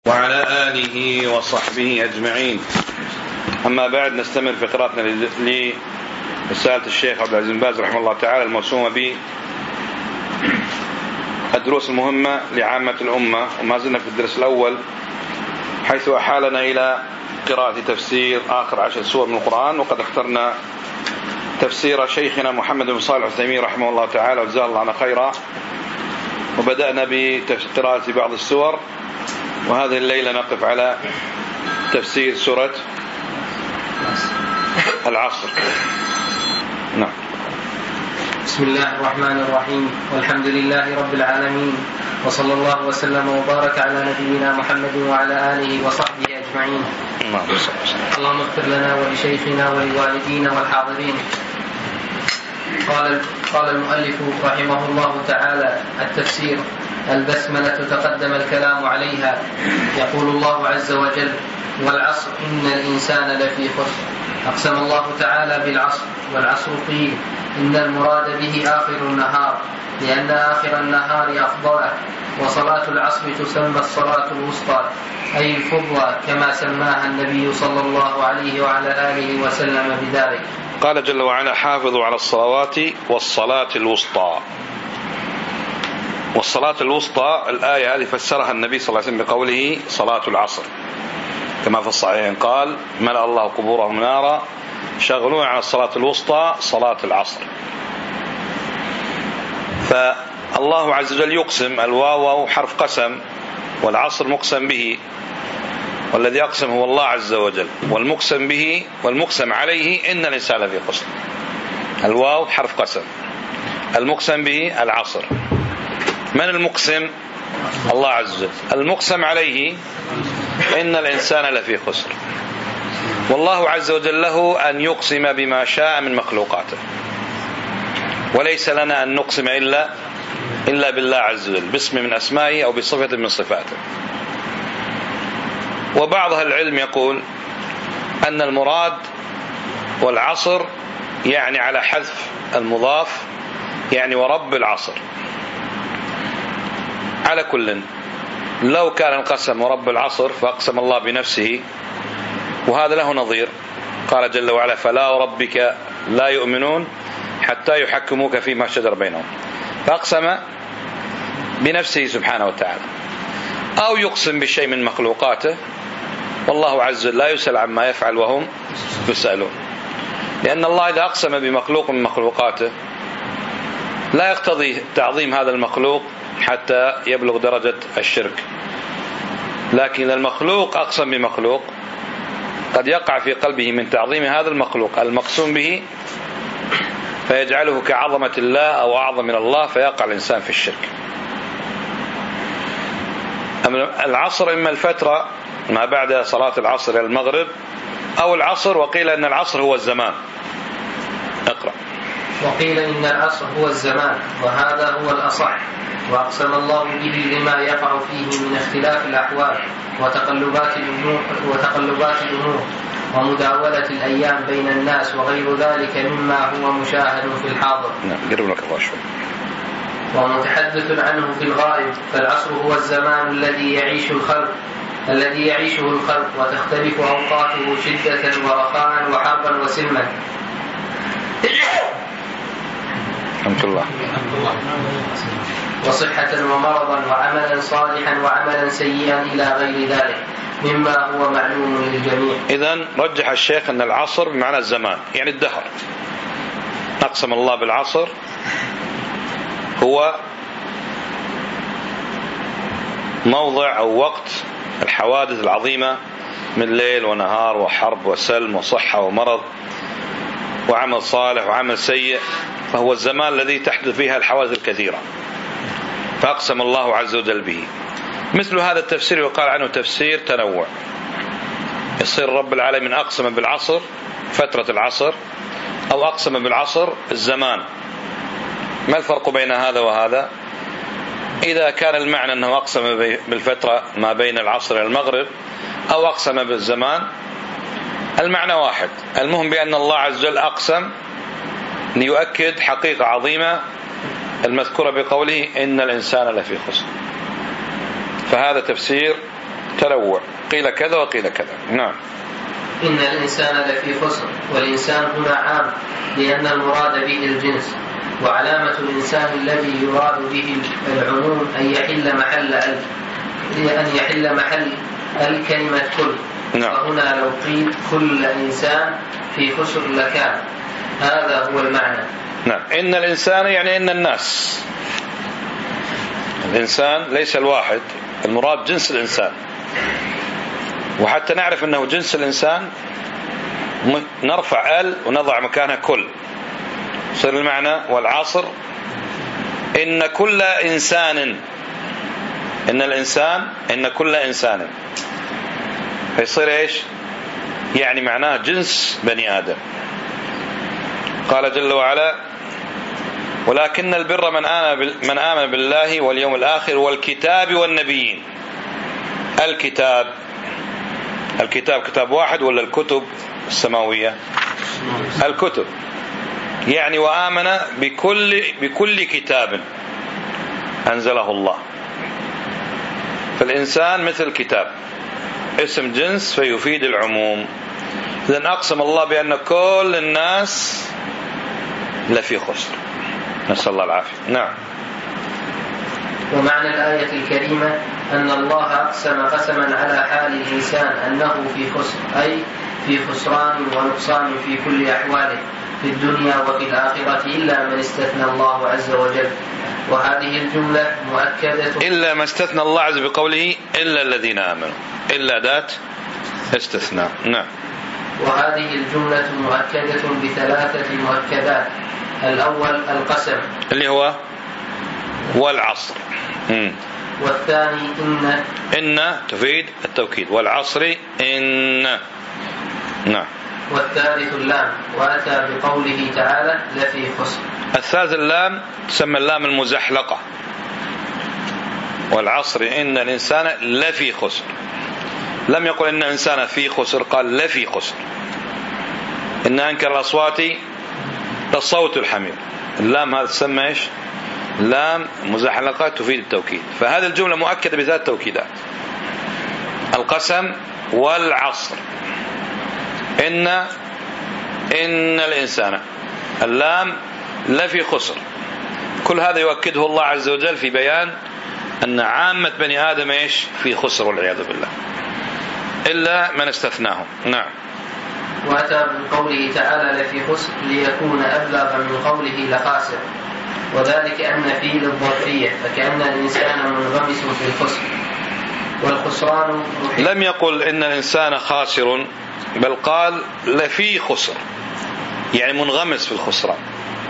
وعلى آله وصحبه أجمعين. أما بعد، نستمر في قراءتنا لرسالة الشيخ عبد العزيز بن باز رحمه الله تعالى الموسومة بالدروس المهمة لعامة الأمة، وما زلنا في الدرس الأول حيث أحالنا إلى قراءة تفسير آخر 10 سور من القرآن، وقد اخترنا تفسير شيخنا محمد بن صالح العثيمين رحمه الله تعالى وجزاه الله عنا خيرا، وبدأنا بقراءة بعض السور، وهذه الليلة نقف على تفسير سورة العصر. نعم. بسم الله الرحمن الرحيم، والحمد لله رب العالمين، وصلى الله وسلم وبارك على نبينا محمد وعلى آله وصحبه أجمعين. اللهم اغفر لنا ولشيخنا ولوالدينا والحاضرين. قال المؤلف رحمه الله تعالى: التفسير. البسملة تقدم الكلام عليها. يقول الله عز وجل: والعصر إن الإنسان لفي خسر. أقسم الله تعالى بالعصر، والعصر قيل إن المراد به آخر النهار، لأن آخر النهار أفضله، وصلاة العصر تسمى الصلاة الوسطى أي الفضلى، كما سماها النبي صلى الله عليه وعلى آله وسلم بذلك. قال جل وعلا: حافظوا على الصلوات والصلاة الوسطى. والصلاة الوسطى الآية هذه فسرها النبي صلى الله عليه وسلم بقوله صلاة العصر، كما في الصحيحين قال: ملأ الله قبورهم نارا شغلوا عن الصلاة الوسطى صلاة العصر. فالله عز وجل يقسم، الواو حرف قسم، والعصر مقسم به، والذي يقسم هو الله عز وجل، والمقسم به والمقسم عليه إن الإنسان لفي خسر. الواو حرف قسم، المقسم به العصر. من المقسم؟ الله عز وجل. المقسم عليه إن الإنسان لفي خسر. والله عز وجل له أن يقسم بما شاء من مخلوقاته، وليس لنا أن نقسم إلا بالله عز وجل، باسم من أسمائه أو بصفة من صفاته. وبعض أهل العلم يقول أن المراد والعصر يعني على حذف المضاف، يعني ورب العصر. على كل، لو كان القسم ورب العصر فأقسم الله بنفسه، وهذا له نظير. قال جل وعلا: فلا وربك لا يؤمنون حتى يحكموك فيما شجر بينهم، فأقسم بنفسه سبحانه وتعالى. أو يقسم بشيء من مخلوقاته، والله عز وجل لا يسأل عما يفعل وهم يسألون، لأن الله إذا أقسم بمخلوق من مخلوقاته لا يقتضي تعظيم هذا المخلوق حتى يبلغ درجة الشرك. لكن المخلوق أقسم بمخلوق قد يقع في قلبه من تعظيم هذا المخلوق المقسوم به فيجعله كعظمة الله أو أعظم من الله، فيقع الإنسان في الشرك. العصر إما الفترة ما بعد صلاة العصر إلى المغرب، أو العصر، وقيل أن العصر هو الزمان. اقرأ. وقيل إن العصر هو الزمان، وهذا هو الأصح. وأقسم الله به لما يقع فيه من اختلاف الأحوال وتقلبات الأمور ومداولة الأيام بين الناس وغير ذلك مما هو مشاهد في الحاضر. قرب لك الله شوي. ومتحدث عنه في الغائب. فالعصر هو الزمان الذي يعيشه الخلق، وتختلف أوقاته شدة ورخاء وحربا وسلما. الحمد لله. وصحة ومرضا، وعملا صالحا وعملا سيئا إلى غير ذلك مما هو معلوم للجميع. إذن رجح الشيخ أن العصر بمعنى الزمان، يعني الدهر. أقسم الله بالعصر هو موضع أو وقت الحوادث العظيمة من ليل ونهار وحرب وسلم وصحة ومرض وعمل صالح وعمل سيء، فهو الزمان الذي تحدث فيها الحوادث الكثيرة، فأقسم الله عز وجل به. مثل هذا التفسير يقال عنه تفسير تنوع. يصير رب العالمين أقسم بالعصر فترة العصر، أو أقسم بالعصر الزمان. ما الفرق بين هذا وهذا؟ إذا كان المعنى أنه أقسم بالفترة ما بين العصر والمغرب، أو أقسم بالزمان، المعنى واحد. المهم بأن الله عز وجل أقسم ليؤكد حقيقة عظيمة المذكورة بقوله إن الإنسان لفي خسر. فهذا تفسير تنوع، قيل كذا وقيل كذا. نعم. إن الإنسان لفي خسر، والإنسان هنا عام لأن المراد به الجنس، وعلامة الإنسان الذي يراد به العموم أن يحل محل الكلمة كل. نعم. وهنا لو قيل كل إنسان في خسر لكان، هذا هو المعنى. نعم. إن الإنسان يعني إن الناس، الإنسان ليس الواحد، المراد جنس الإنسان. وحتى نعرف أنه جنس الإنسان نرفع ونضع مكانها كل، صار المعنى والعصر إن كل إنسان، إن الإنسان إن كل إنسان، فيصير إيش؟ يعني معناه جنس بني آدم. قال جل وعلا: ولكن البر من آمن بالله واليوم الآخر والكتاب والنبيين. الكتاب كتاب واحد ولا الكتب السماوية؟ الكتب، يعني وآمن بكل كتاب أنزله الله. فالإنسان مثل كتاب، اسم جنس فيفيد العموم. إذن أقسم الله بأن كل الناس لفي خسر، نسأل الله العافية. نعم. ومعنى الآية الكريمة أن الله أقسم قسما على حال الإنسان أنه في خسر، أي في خسران ونقصان في كل أحواله في الدنيا وفي الآخرة، إلا من استثنى الله عز وجل. وهذه الجملة مؤكدة، إلا ما استثنى الله عز بقوله إلا الذين آمنوا، إلا ذات استثناء. نعم. وهذه الجملة مؤكدة بثلاثة مؤكدات. الأول القسم اللي هو والعصر، والثاني إن تفيد التوكيد، والعصر إن. نعم. والثالث اللام، وأتى بقوله تعالى لفي خسر. الثالث اللام تسمى اللام المزحلقة، والعصر إن الإنسان لفي خسر. لم يقل إن الإنسان في خسر، قال لفي خسر. إن أنكر الأصوات للصوت الحمير. اللام هذا تسمى إيش؟ لام مزحلقة تفيد التوكيد. فهذه الجملة مؤكدة بذات توكيدات: القسم والعصر، إن الإنسان، اللام لفي خسر. كل هذا يؤكده الله عز وجل في بيان أن عامة بني آدم إيش؟ في خسر والعياذ بالله، إلا من استثناهم. نعم. وأتى بقوله تعالى لفي خسر ليكون أبلغ من قوله لخاسر، وذلك أن فيه للظرفية، فكأن الإنسان منغمس في الخسر. والخسران لم يقل إن الإنسان خاسر، بل قال لفي خسر، يعني منغمس في الخسران.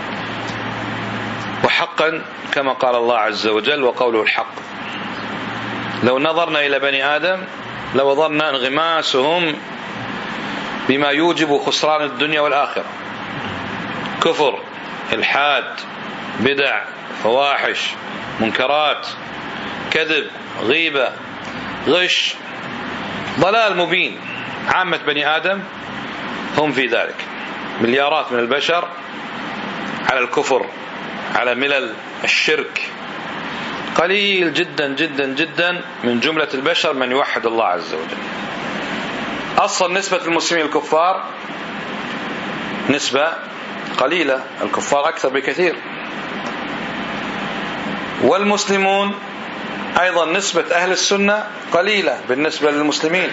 وحقا كما قال الله عز وجل وقوله الحق: لو نظرنا إلى بني آدم لوضرنا انغماسهم بما يوجب خسران الدنيا والآخرة: كفر، إلحاد، بدع، فواحش، منكرات، كذب، غيبة، غش، ضلال مبين. عامة بني آدم هم في ذلك. مليارات من البشر على الكفر، على ملل الشرك. قليل جدا جدا جدا من جملة البشر من يوحد الله عز وجل. أصلا نسبة المسلمين الكفار نسبة قليلة، الكفار أكثر بكثير. والمسلمون أيضا نسبة أهل السنة قليلة بالنسبة للمسلمين.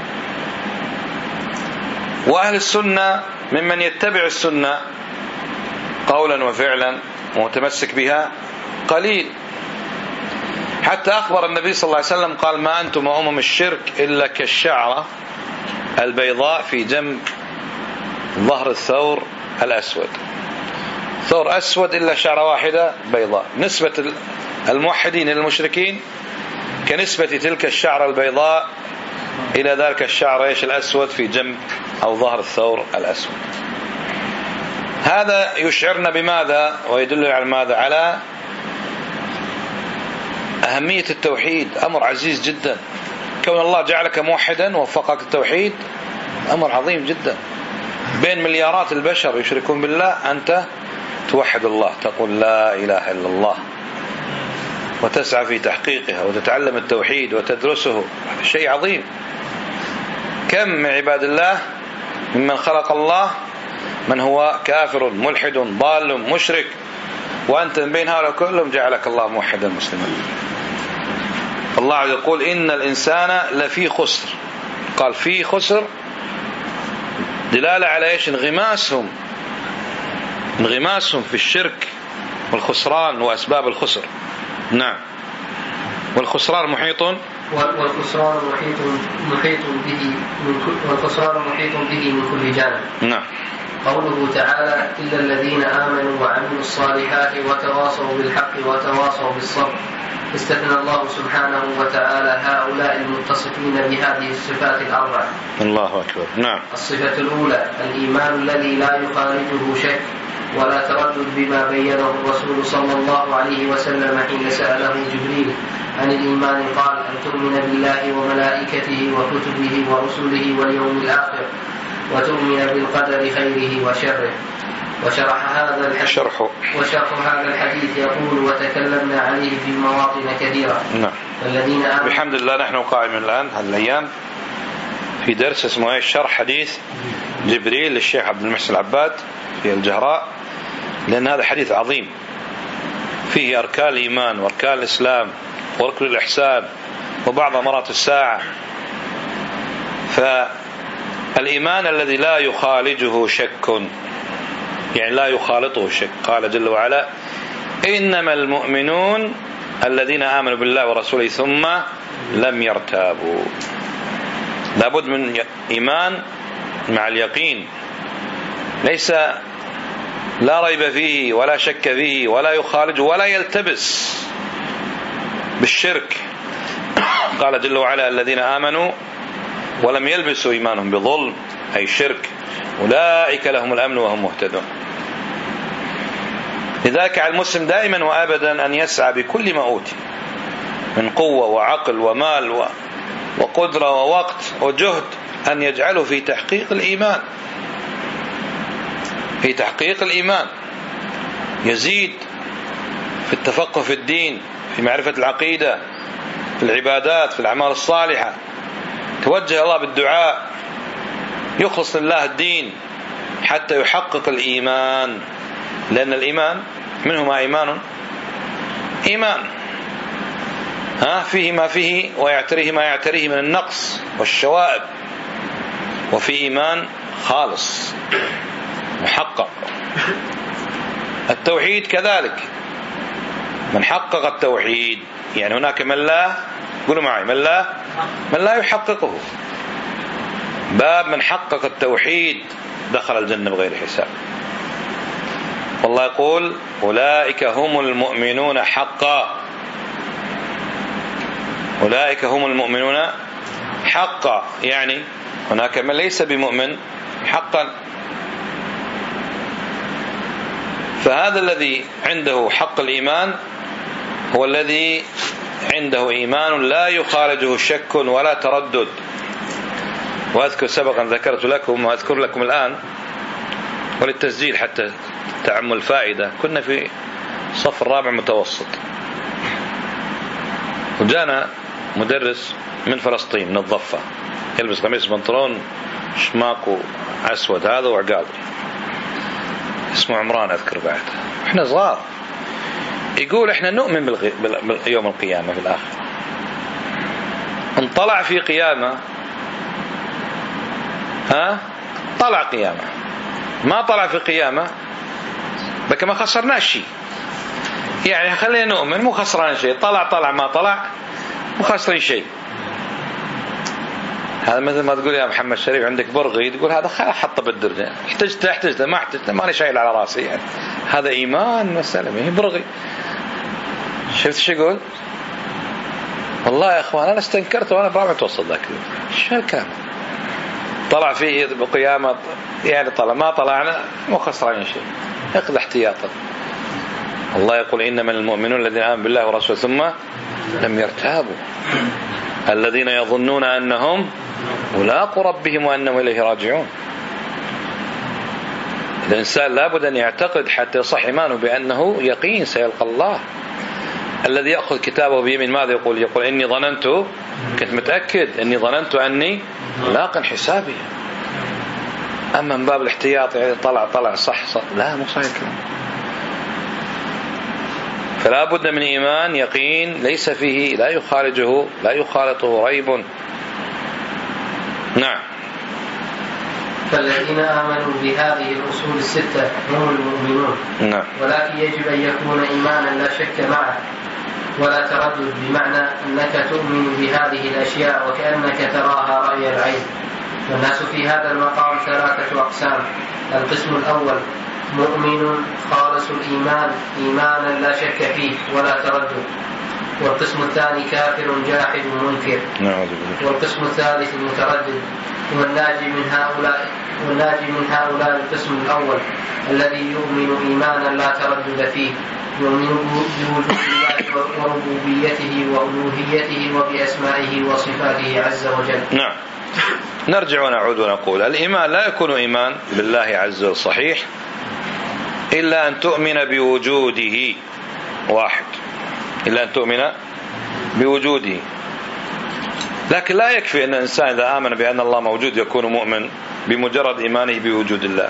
وأهل السنة ممن يتبع السنة قولا وفعلا ومتمسك بها قليل. حتى أخبر النبي صلى الله عليه وسلم قال: ما أنتم الشرك إلا كالشعرة البيضاء في جنب ظهر الثور الأسود. ثور أسود إلا شعرة واحدة بيضاء. نسبة الموحدين إلى المشركين كنسبة تلك الشعرة البيضاء إلى ذلك الشعر الأسود في جنب أو ظهر الثور الأسود. هذا يشعرنا بماذا ويدل على ماذا؟ على أهمية التوحيد. أمر عزيز جدا. كون الله جعلك موحدا ووفقك التوحيد أمر عظيم جدا. بين مليارات البشر يشركون بالله أنت توحد الله، تقول لا إله إلا الله. وتسعى في تحقيقها وتتعلم التوحيد وتدرسه، هذا شيء عظيم. كم من عباد الله ممن خلق الله من هو كافر ملحد ضال مشرك، وأنت من بين هؤلاء كلهم جعلك الله موحدا مسلما. الله عز وجل يقول إن الإنسان لفي خسر، قال في خسر دلالة على إيش؟ انغماسهم في الشرك والخسران وأسباب الخسر. نعم. والخسران محيط محيط به من كل جانب. نعم. قوله تعالى إلا الذين آمنوا وعملوا الصالحات وتواصوا بالحق وتواصوا بالصبر، استثنى الله سبحانه وتعالى هؤلاء المتصفين بهذه الصفات الأربع. الله أكبر. نعم. الصفة الأولى الإيمان الذي لا يخالجه شك ولا تردد بما بينه الرسول صلى الله عليه وسلم حين سأله جبريل عن الإيمان، قال أن تؤمن بالله وملائكته وكتبه ورسله واليوم الآخر وتؤمن بالقدر خيره وشره. وشرح هذا الحديث يقول وتكلمنا عليه في مواطن كثيرة. نعم. والذين آمنوا بحمد الله نحن قائمين الآن هذه الأيام في درس اسمه شرح حديث جبريل للشيخ عبد المحسن العباد في الجهراء، لأن هذا حديث عظيم فيه أركان الإيمان وأركان الإسلام وركن الإحسان وبعض أمارات الساعة. فالإيمان الذي لا يخالجه شك، يعني لا يخالطه شك. قال جل وعلا إنما المؤمنون الذين آمنوا بالله ورسوله ثم لم يرتابوا. لابد من إيمان مع اليقين، ليس لا ريب فيه ولا شك فيه ولا يخالج ولا يلتبس بالشرك. قال جل وعلا الذين آمنوا ولم يلبسوا إيمانهم بظلم أي شرك أولئك لهم الأمن وهم مهتدون. لذلك على المسلم دائما وأبدا أن يسعى بكل ما أوتي من قوة وعقل ومال وقدرة ووقت وجهد أن يجعله في تحقيق الإيمان، يزيد في التفقه في الدين، في معرفة العقيدة، في العبادات، في الأعمال الصالحة، توجه الله بالدعاء، يخلص لله الدين حتى يحقق الإيمان. لأن الإيمان منه ما إيمان فيه ما فيه ويعتريه ما يعتريه من النقص والشوائب، وفي إيمان خالص محقق. التوحيد كذلك، من حقق التوحيد يعني هناك من لا، قولوا معي، من لا يحققه. باب من حقق التوحيد دخل الجنة بغير حساب. والله يقول أولئك هم المؤمنون حقا، أولئك هم المؤمنون حقا، يعني هناك من ليس بمؤمن حقا. فهذا الذي عنده حق الإيمان هو الذي عنده إيمان لا يخالجه شك ولا تردد. وأذكر سبقا ذكرت لكم وأذكر لكم الآن وللتسجيل حتى تعمل الفائدة. كنا في صف الرابع متوسط، وجانا مدرس من فلسطين من الضفة، يلبس قميص بنطلون شماق أسود هذا وعقال، اسمه عمران أذكر بعد، إحنا صغار. يقول إحنا نؤمن باليوم القيامة في الآخرة. انطلع في قيامة، طلع قيامة، ما طلع في قيامة بك ما خسرناش شيء، يعني خلينا نؤمن مو خسران شيء، طلع ما طلع مو خسرين شيء. هذا مثل ما تقول يا محمد شريف عندك برغي، تقول هذا حطه بالدرجة، احتجت ما احتجت ماني شايل على راسي، يعني هذا إيمان مسألة ما هي برغي. شفت شو يقول؟ والله يا اخوان انا استنكرت وانا برابع متوسط ذاك شو الكلام. طلع فيه بقيامة، يعني طلع ما طلعنا مو خسرين شيء، اخذ احتياطا. الله يقول إنما المؤمنون الذين آمنوا بالله ورسوله ثم لم يرتابوا الذين يظنون أنهم ملاقو ربهم وأنهم إليه راجعون. الإنسان لابد أن يعتقد حتى يصح إيمانه بأنه يقين سيلقى الله، الذي يأخذ كتابه بيمين ماذا يقول؟ يقول إني ظننت، كنت متأكد إني ظننت أني لاق حسابي. أما من باب الاحتياط يعني طلع صح لا، مو صحيح الكلام. فلا بد من إيمان يقين ليس فيه لا يخالطه ريب. نعم. فالذين آمنوا بهذه الأصول الستة هم المؤمنون. نعم. ولكن يجب أن يكون إيمانا لا شك معه ولا تردد، بمعنى أنك تؤمن بهذه الأشياء وكأنك تراها رأي العين. والناس في هذا المقام ثلاثة أقسام. القسم الأول مؤمن خالص الإيمان إيمانا لا شك فيه ولا تردد. والقسم الثاني كافر جاحد منكر. والقسم الثالث المتردد. والناجي من هؤلاء القسم الأول الذي يؤمن إيمانا لا تردد فيه، يؤمن بوجود الله وربوبيته وألوهيته وبأسمائه وصفاته عز وجل. نعم. نرجع ونعود ونقول الإيمان لا يكون إيمان بالله عز وجل صحيح إلا أن تؤمن بوجوده واحد، إلا أن تؤمن بوجوده. لكن لا يكفي أن الإنسان إذا آمن بأن الله موجود يكون مؤمن بمجرد إيمانه بوجود الله.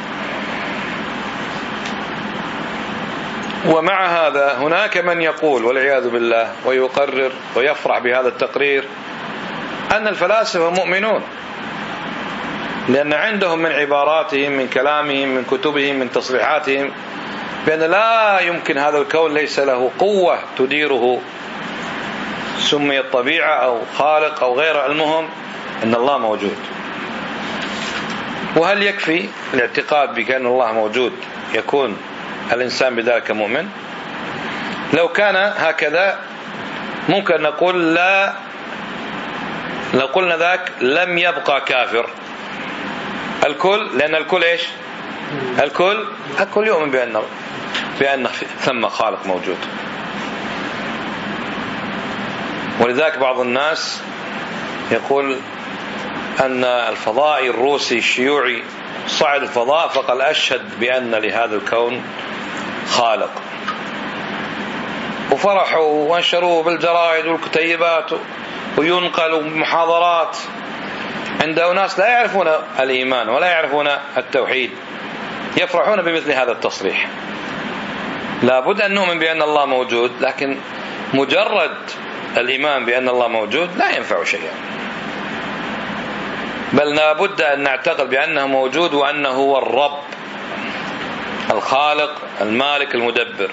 ومع هذا هناك من يقول والعياذ بالله ويقرر ويفرح بهذا التقرير أن الفلاسفة مؤمنون، لأن عندهم من عباراتهم من كلامهم من كتبهم من تصريحاتهم بأن لا يمكن هذا الكون ليس له قوة تديره، سمي الطبيعة أو خالق أو غير، المهم أن الله موجود. وهل يكفي الاعتقاد بأن الله موجود يكون الإنسان بذلك مؤمن؟ لو كان هكذا ممكن نقول لا، لو قلنا ذاك لم يبقى كافر الكل، لأن الكل إيش؟ الكل يؤمن بأن ثم خالق موجود. ولذلك بعض الناس يقول أن الفضائي الروسي الشيوعي صعد الفضاء فقال أشهد بأن لهذا الكون خالق، وفرحوا وانشروه بالجرائد والكتيبات وينقلوا محاضرات عند أناس لا يعرفون الإيمان ولا يعرفون التوحيد، يفرحون بمثل هذا التصريح. لابد أن نؤمن بأن الله موجود، لكن مجرد الإيمان بأن الله موجود لا ينفع شيئا، بل لابد أن نعتقد بأنه موجود وأنه هو الرب الخالق المالك المدبر.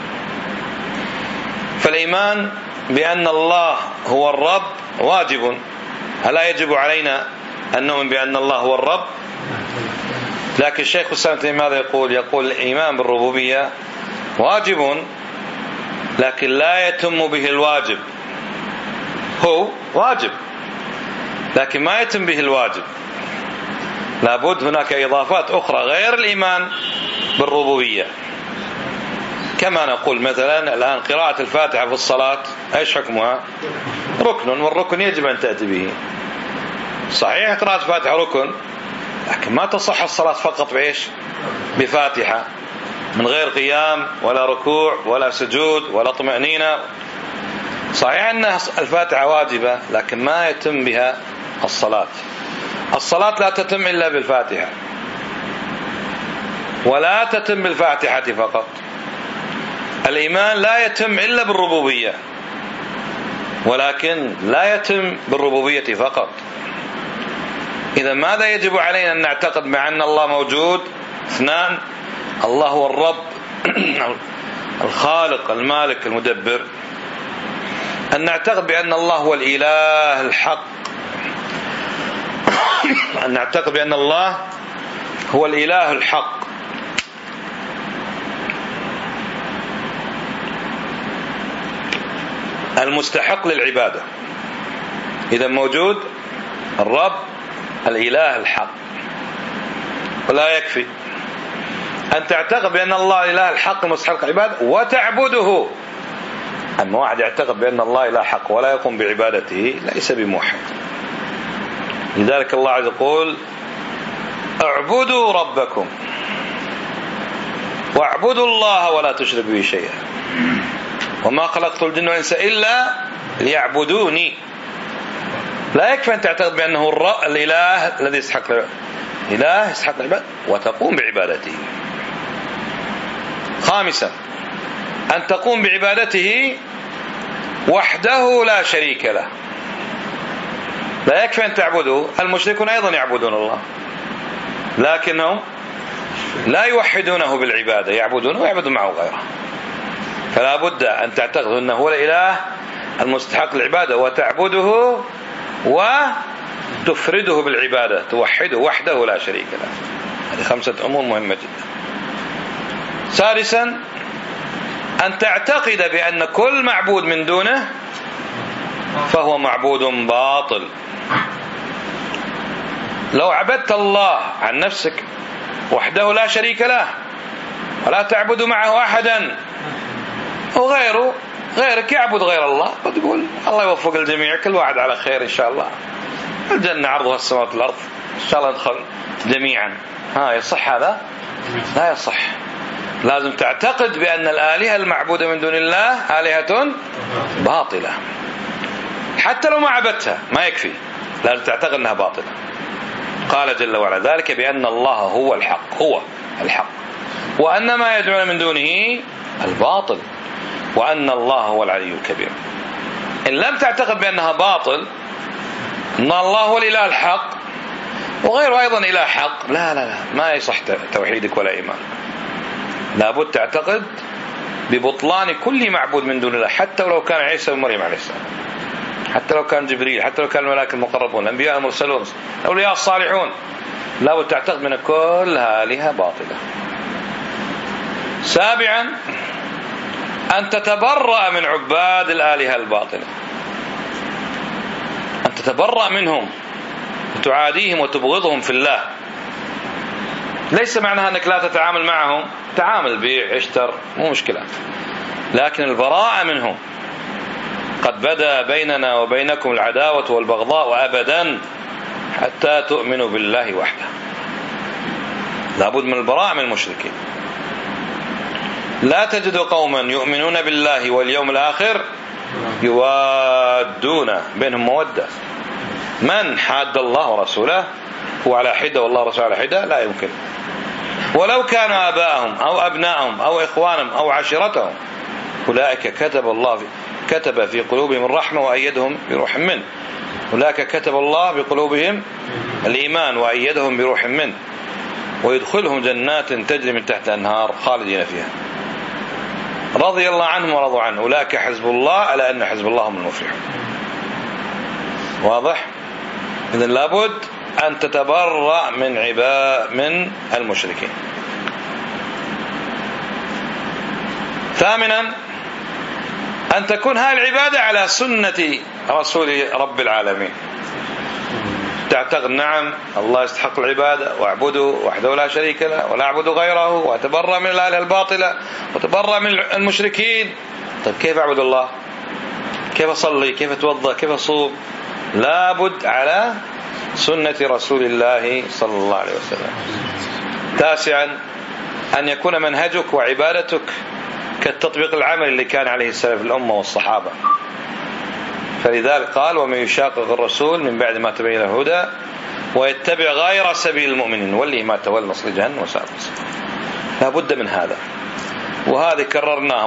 فالإيمان بأن الله هو الرب واجب. ألا يجب علينا أن نؤمن بأن الله هو الرب؟ لكن الشيخ الإسلام ماذا يقول الإيمان بالربوبية واجب، لكن لا يتم به الواجب. هو واجب لكن ما يتم به الواجب، لابد هناك إضافات أخرى غير الإيمان بالربوبية. كما نقول مثلا الآن قراءة الفاتحة في الصلاة إيش حكمها؟ ركن، والركن يجب أن تأتي به. صحيح قراءة الفاتحة ركن، لكن ما تصح الصلاة فقط بإيش؟ بفاتحة من غير قيام ولا ركوع ولا سجود ولا طمأنينة. صحيح أن الفاتحة واجبة لكن ما يتم بها الصلاة. الصلاة لا تتم إلا بالفاتحة، ولا تتم بالفاتحة فقط. الإيمان لا يتم إلا بالربوبية، ولكن لا يتم بالربوبية فقط. إذا ماذا يجب علينا أن نعتقد بأن الله موجود؟ اثنان: الله هو الرب الخالق المالك المدبر. أن نعتقد بأن الله هو الإله الحق، أن نعتقد بأن الله هو الإله الحق، المستحق للعبادة. إذا موجود الرب الإله الحق. ولا يكفي أن تعتقد بأن الله الإله الحق المستحق للعبادة وتعبده. أما واحد يعتقد بأن الله إله حق ولا يقوم بعبادته ليس بموحد. لذلك الله عز وجل يقول: اعبدوا ربكم واعبدوا الله ولا تشركوا به شيئا. وما خلقت الجن والإنس إلا ليعبدوني. لا يكفي أن تعتقد بأنه الإله الذي يستحق إله يستحق العبادة وتقوم بعبادته. خامسا أن تقوم بعبادته وحده لا شريك له. لا يكفي أن تعبده. المشركون أيضا يعبدون الله لكنهم لا يوحدونه بالعبادة، يعبدونه ويعبدون معه غيره. فلا بد أن تعتقد أنه هو الإله المستحق العبادة وتعبده وتفرده بالعبادة، توحده وحده لا شريك له. هذه 5 أمور مهمة جدا. سادسا أن تعتقد بأن كل معبود من دونه فهو معبود باطل. لو عبدت الله عن نفسك وحده لا شريك له ولا تعبد معه أحدا غيرك يعبد غير الله، قد يقول الله يوفق الجميع، كل واحد على خير إن شاء الله، الجنة عرضها السماوات والأرض، إن شاء الله ندخل جميعا. يصح هذا؟ لا يصح. لازم تعتقد بأن الآلهة المعبودة من دون الله آلهة باطلة. حتى لو ما عبدتها ما يكفي، لازم تعتقد أنها باطلة. قال جل وعلا ذلك بأن الله هو الحق وأن ما يدعون من دونه الباطل وأن الله هو العلي الكبير. إن لم تعتقد بأنها باطل، أن الله هو الإله الحق وغيره أيضا إله حق، لا ما يصح توحيدك ولا إيمانك. لابد تعتقد ببطلان كل معبود من دون الله، حتى لو كان عيسى ومريم عليه السلام، حتى لو كان جبريل، حتى لو كان الملائكة المقربون، الأنبياء المرسلون، الأولياء الصالحون. لابد تعتقد من كلها آلهة باطلة. سابعا أن تتبرأ من عباد الآلهة الباطلة، أن تتبرأ منهم وتعاديهم وتبغضهم في الله. ليس معناها أنك لا تتعامل معهم، تعامل، بيع اشتر، مو مشكلة، لكن البراءة منهم. قد بدا بيننا وبينكم العداوة والبغضاء وأبدا حتى تؤمنوا بالله وحده. لابد من البراءة من المشركين. لا تجد قوما يؤمنون بالله واليوم الآخر يوادون، بينهم مودة، من حاد الله ورسوله هو على حدة والله ورسوله على حدة، لا يمكن. ولو كانوا آباءهم أو أبناءهم أو إخوانهم أو عشيرتهم أولئك كتب في قلوبهم الرحمة وأيدهم بروح منه. أولئك كتب الله بقلوبهم الإيمان وأيدهم بروح منه ويدخلهم جنات تجري من تحت الأنهار خالدين فيها رضي الله عنهم ورضوا عنه أولئك حزب الله ألا أن حزب الله هم المفلحون. واضح؟ إذن لابد أن تتبرأ من المشركين. ثامنا أن تكون هذه العبادة على سنة رسول رب العالمين. تعتقد نعم الله يستحق العبادة واعبده وحده لا شريك له ولا أعبد غيره وأتبرأ من الآلهة الباطلة وأتبرأ من المشركين. طيب كيف أعبد الله؟ كيف أصلي؟ كيف أتوضأ؟ كيف أصوم؟ لابد على سنة رسول الله صلى الله عليه وسلم. تاسعا أن يكون منهجك وعبادتك كالتطبيق العملي اللي كان عليه السلف الأمة والصحابة. فلذلك قال ومن يشاقق الرسول من بعد ما تبين الهدى ويتبع غير سبيل المؤمنين والله ما تولى نصل جهنم وساءت مصيرا. لا بد من هذا، وهذه كررناها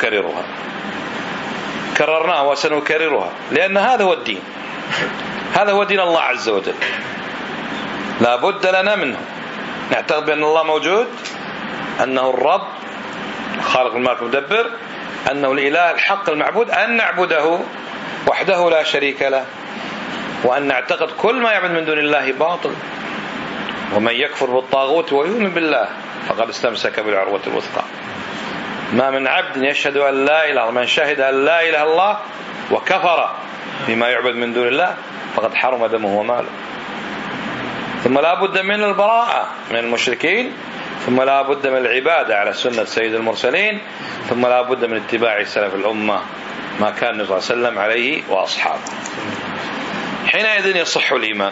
وسنكررها لأن هذا هو الدين، هذا هو دين الله عز وجل. لا بد لنا منه. نعتقد بأن الله موجود، أنه الرب خالق الملك المدبر، أنه الإله الحق المعبود، أن نعبده وحده لا شريك له، وأن نعتقد كل ما يعبد من دون الله باطل. ومن يكفر بالطاغوت ويؤمن بالله فقد استمسك بالعروة الوثقى. ما من عبد يشهد أن لا إله، من شهد أن لا إله إلا الله وكفر بما يعبد من دون الله فقد حرم دمه وماله. ثم لا بد من البراءة من المشركين، ثم لا بد من العبادة على سنة سيد المرسلين، ثم لا بد من اتباع سلف الأمة ما كان النبي صلى الله عليه وسلم عليه وأصحابه. حينئذ يصح الإيمان.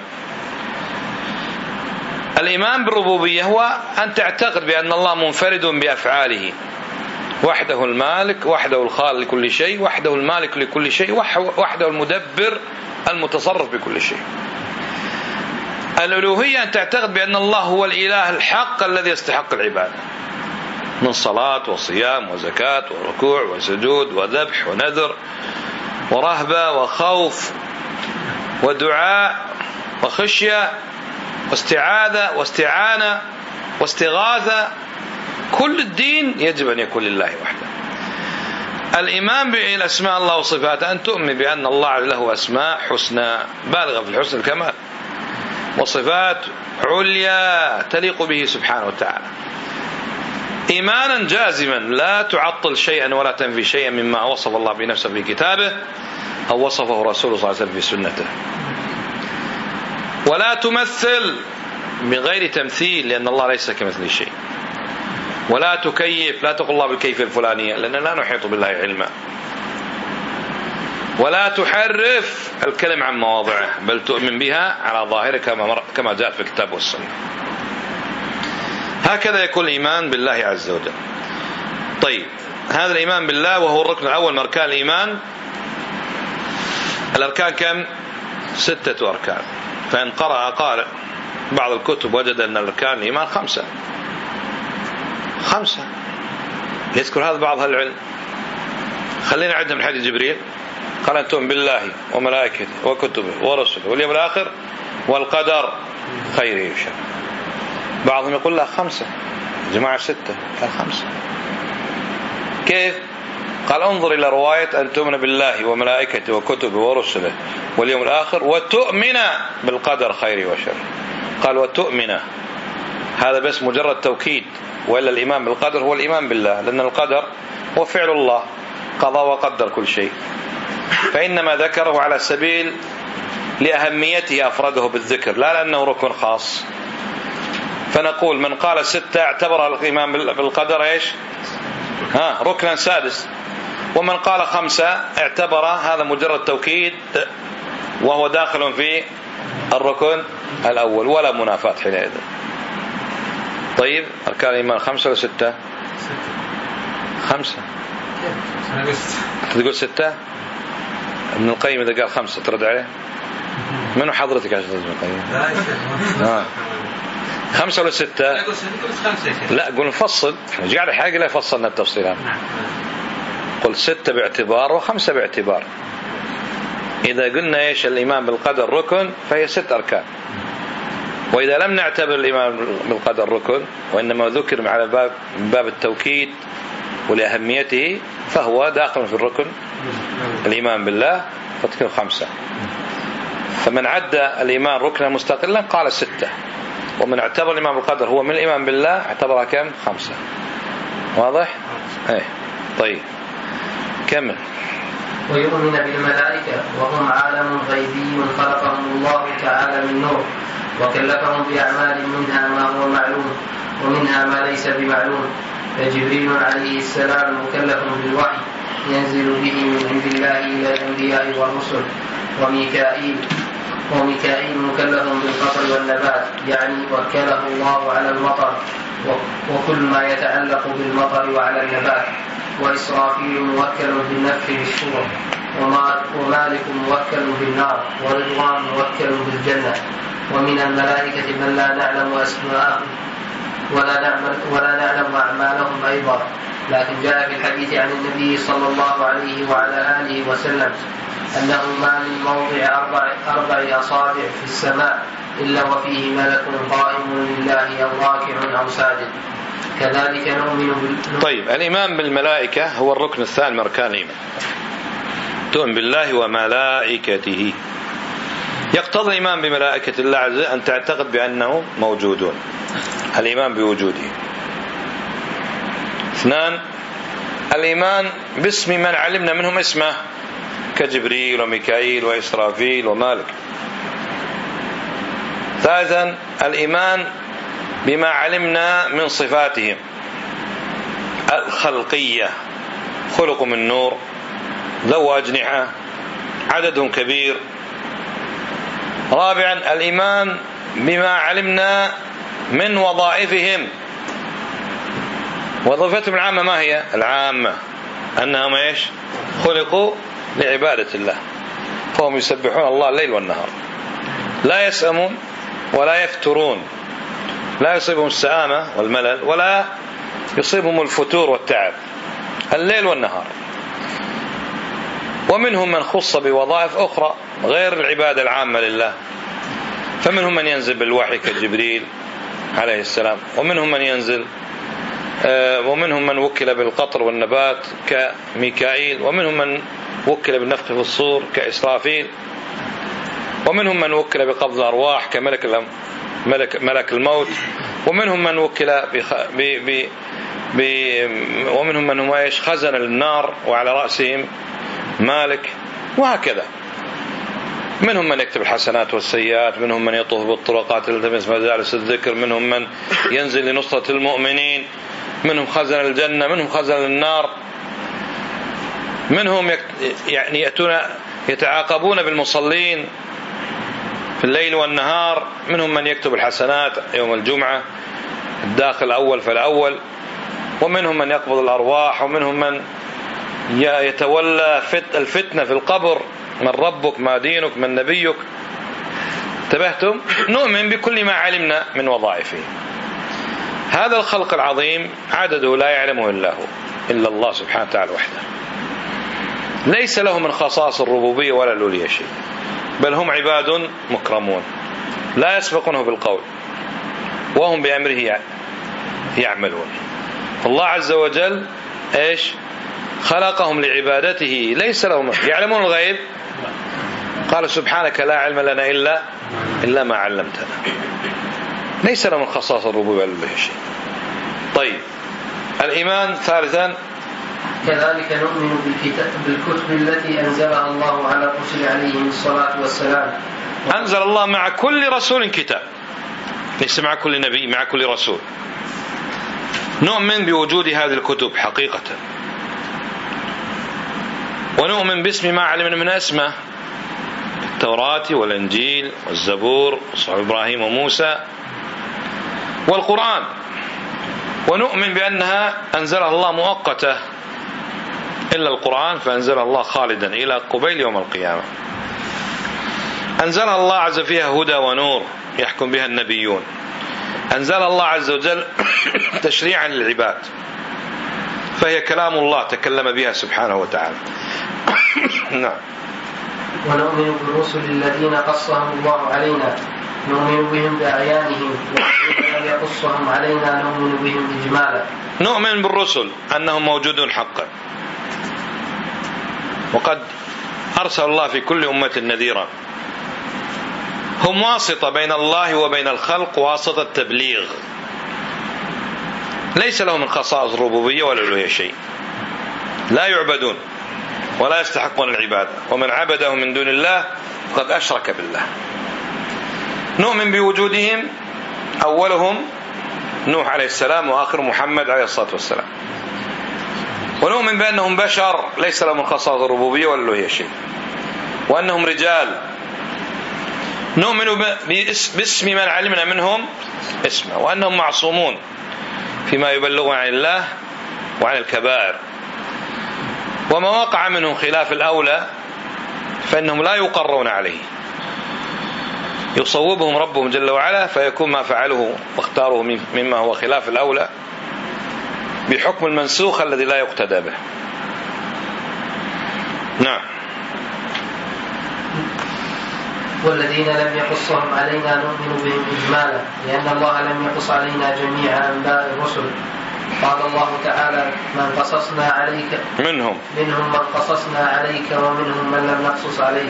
الإيمان بالربوبية هو أن تعتقد بأن الله منفرد بأفعاله وحده المالك، وحده الخالق لكل شيء، وحده المالك لكل شيء، وحده المدبر المتصرف بكل شيء. الألوهية أن تعتقد بأن الله هو الإله الحق الذي يستحق العبادة، من صلاة وصيام وزكاة وركوع وسجود وذبح ونذر ورهبة وخوف ودعاء وخشية واستعاذة واستعانة واستغاثة. كل الدين يجب أن يكون لله وحده. الإيمان بالأسماء الله وصفاته أن تؤمن بأن الله له أسماء حسنى بالغة في الحسن الكمال، وصفات عليا تليق به سبحانه وتعالى، إيمانا جازما لا تعطل شيئا ولا تنفي شيئا مما وصف الله بنفسه في كتابه أو وصفه رسوله صلى الله عليه وسلم في سنته. ولا تمثل بغير تمثيل لأن الله ليس كمثله شيء. ولا تكيف، لا تقول الله بالكيف الفلانية لأننا لا نحيط بالله علما. ولا تحرف الكلم عن مواضعه بل تؤمن بها على ظاهره كما جاءت في الكتاب والسنة. هكذا يكون الإيمان بالله عز وجل. طيب، هذا الإيمان بالله وهو الركن الأول من أركان الإيمان. الأركان كم؟ 6 أركان. فإن قرأ قارئ بعض الكتب وجد أن الأركان الإيمان 5. يذكر هذا بعض أهل العلم. خلينا نعد من حديث جبريل قال أن تؤمن بالله وملائكته وكتبه ورسله واليوم الآخر والقدر خيره وشره. بعضهم يقول لا 5، جماعة 6، قال 5. كيف؟ قال انظر إلى رواية أن تؤمن بالله وملائكته وكتبه ورسله واليوم الآخر وتؤمن بالقدر خيره وشره. قال وتؤمن، هذا بس مجرد توكيد، وإلا الإيمان بالقدر هو الإيمان بالله، لأن القدر هو فعل الله، قضى وقدر كل شيء، فإنما ذكره على سبيل لأهميته أفرده بالذكر لا لأنه ركن خاص. فنقول من قال 6 اعتبر الإيمان بالقدر إيش؟ ركنا سادس. ومن قال 5 اعتبر هذا مجرد توكيد وهو داخل في الركن الأول ولا منافاة حينئذ. طيب، أركان الإيمان 5 ولا 6؟ 5. تقول 6؟ ابن القيم إذا قال 5 ترد عليه؟ منو حضرتك عشان ابن القيم؟ 5 ولا 6؟ لا، قول نفصل، احنا قاعد حاجة لا فصلنا التفصيل هذا. قل 6 باعتبار و5 باعتبار. إذا قلنا إيش الإيمان بالقدر ركن فهي 6 أركان. وإذا لم نعتبر الإيمان بالقدر ركن وإنما ذكر على باب التوكيد ولأهميته فهو داخل في الركن الإيمان بالله فتكون 5. فمن عد الإيمان ركنا مستقلا قال 6، ومن اعتبر الإيمان بالقدر هو من الإيمان بالله اعتبرها كم؟ 5. واضح؟ طيب كمل. ويؤمن بالملائكة وهم عالم غيبي خلقهم الله تعالى من نور وكلفهم بأعمال منها ما هو معلوم ومنها ما ليس بمعلوم. فجبريل عليه السلام مكلف بالوحي ينزل به من عند الله إلى الأنبياء والرسل. وميكائيل مكلف بالقطر والنبات، يعني وكله الله على المطر وكل ما يتعلق بالمطر وعلى النبات. وإسرافيل موكل بالنفخ بالشور، ومالك موكل بالنار، ورضوان موكل بالجنة. ومن الملائكة من لا نعلم أسماءهم ولا نعلم أعمالهم أيضا، لكن جاء في الحديث عن النبي صلى الله عليه وعلى آله وسلم أنه ما من موضع 4 أصابع في السماء إلا وفيه ملك قائم لله أو راكع أو ساجد. كذلك نؤمن طيب، الإيمان بالملائكة هو الركن الثاني من أركان الإيمان. تؤمن بالله وملائكته، يقتضي الإيمان بملائكة الله عز وجل أن تعتقد بأنه موجودون، الإيمان بوجوده. 2 الإيمان باسم من علمنا منهم اسمه كجبريل وميكائيل وإسرافيل ومالك. 3 الإيمان بما علمنا من صفاتهم الخلقية، خلق من نور، ذو أجنحة، عدد كبير. 4 الإيمان بما علمنا من وظائفهم وظيفتهم العامة ما هي؟ العامة أنهم إيش؟ خلقوا لعبادة الله، فهم يسبحون الله الليل والنهار، لا يسأمون ولا يفترون، لا يصيبهم السآمة والملل ولا يصيبهم الفتور والتعب، الليل والنهار. ومنهم من خص بوظائف أخرى غير العبادة العامة لله، فمنهم من ينزل بالوحي كجبريل عليه السلام، ومنهم من ينزل ومنهم من وكل بالقطر والنبات كميكائيل، ومنهم من وكل بالنفخ في الصور كإسرافيل، ومنهم من وكل بقبض الأرواح كملك الموت، ومنهم من وكل ومنهم من هو ايش؟ خزن النار وعلى رأسهم مالك، وهكذا. منهم من يكتب الحسنات والسيئات، منهم من يطوف بالطرقات التمس مجالس الذكر، منهم من ينزل لنصرة المؤمنين، منهم خزن الجنة، منهم خزن النار، منهم يعني يأتون يتعاقبون بالمصلين في الليل والنهار، منهم من يكتب الحسنات يوم الجمعة الداخل الأول فالأول، ومنهم من يقبض الأرواح، ومنهم من يتولى الفتنة في القبر، من ربك ما دينك من نبيك. انتبهتم؟ نؤمن بكل ما علمنا من وظائفه. هذا الخلق العظيم عدده لا يعلمه إلا الله سبحانه وتعالى وحده، ليس له من خصائص الربوبية ولا الألوهية شيء، بل هم عباد مكرمون لا يسبقونه بالقول وهم بأمره يعملون. الله عز وجل إيش؟ خلقهم لعبادته، ليس لهم يعلمون الغيب. قال سبحانك لا علم لنا إلا ما علمتنا، ليس لهم خصائص الربوبية ولا الألوهية شيء. طيب، الإيمان ثالثا كذلك نؤمن بالكتب التي أنزلها الله على الرسل عليهم الصلاة والسلام. أنزل الله مع كل رسول كتاب، ليس مع كل نبي، مع كل رسول. نؤمن بوجود هذه الكتب حقيقة، ونؤمن باسم ما علمنا من اسمه، التوراة والإنجيل والزبور وصحف إبراهيم وموسى والقرآن. ونؤمن بأنها أنزلها الله مؤقتة إلا القرآن فأنزلها الله خالدا إلى قبيل يوم القيامة. أنزلها الله عز وجل فيها هدى ونور يحكم بها النبيون. أنزلها الله عز وجل تشريعا للعباد، فهي كلام الله تكلم بها سبحانه وتعالى. نعم. ونؤمن بالرسل الذين قصهم الله علينا، نؤمن بهم بأعيانهم، والذين لم يقصهم علينا نؤمن بهم إجمالا. نؤمن بالرسل أنهم موجودون حقا، وقد أرسل الله في كل أمة نذيرا، هم واسطة بين الله وبين الخلق، واسطة تبليغ، ليس لهم من خصائص الربوبية ولا الألوهية شيء، لا يعبدون ولا يستحقون العبادة، ومن عبده من دون الله قد أشرك بالله. نؤمن بوجودهم، أولهم نوح عليه السلام وآخر محمد عليه الصلاة والسلام. ونؤمن بأنهم بشر ليس لهم من خصائص الربوبية ولا الألوهية شيء، وأنهم رجال. نؤمن باسم من علمنا منهم اسمه، وأنهم معصومون فيما يبلغون عن الله وعن الكبائر، وما وقع منهم خلاف الأولى فإنهم لا يقرون عليه، يصوبهم ربهم جل وعلا فيكون ما فعلوه واختاروه مما هو خلاف الأولى بحكم المنسوخ الذي لا يقتدى به. نعم. والذين لم يقصهم علينا نؤمن بهم إجمالا، لأن الله لم يقص علينا جميع أنباء الرسل. قال الله تعالى: من قصصنا عليك منهم من قصصنا عليك ومنهم من لم نقصص عليك.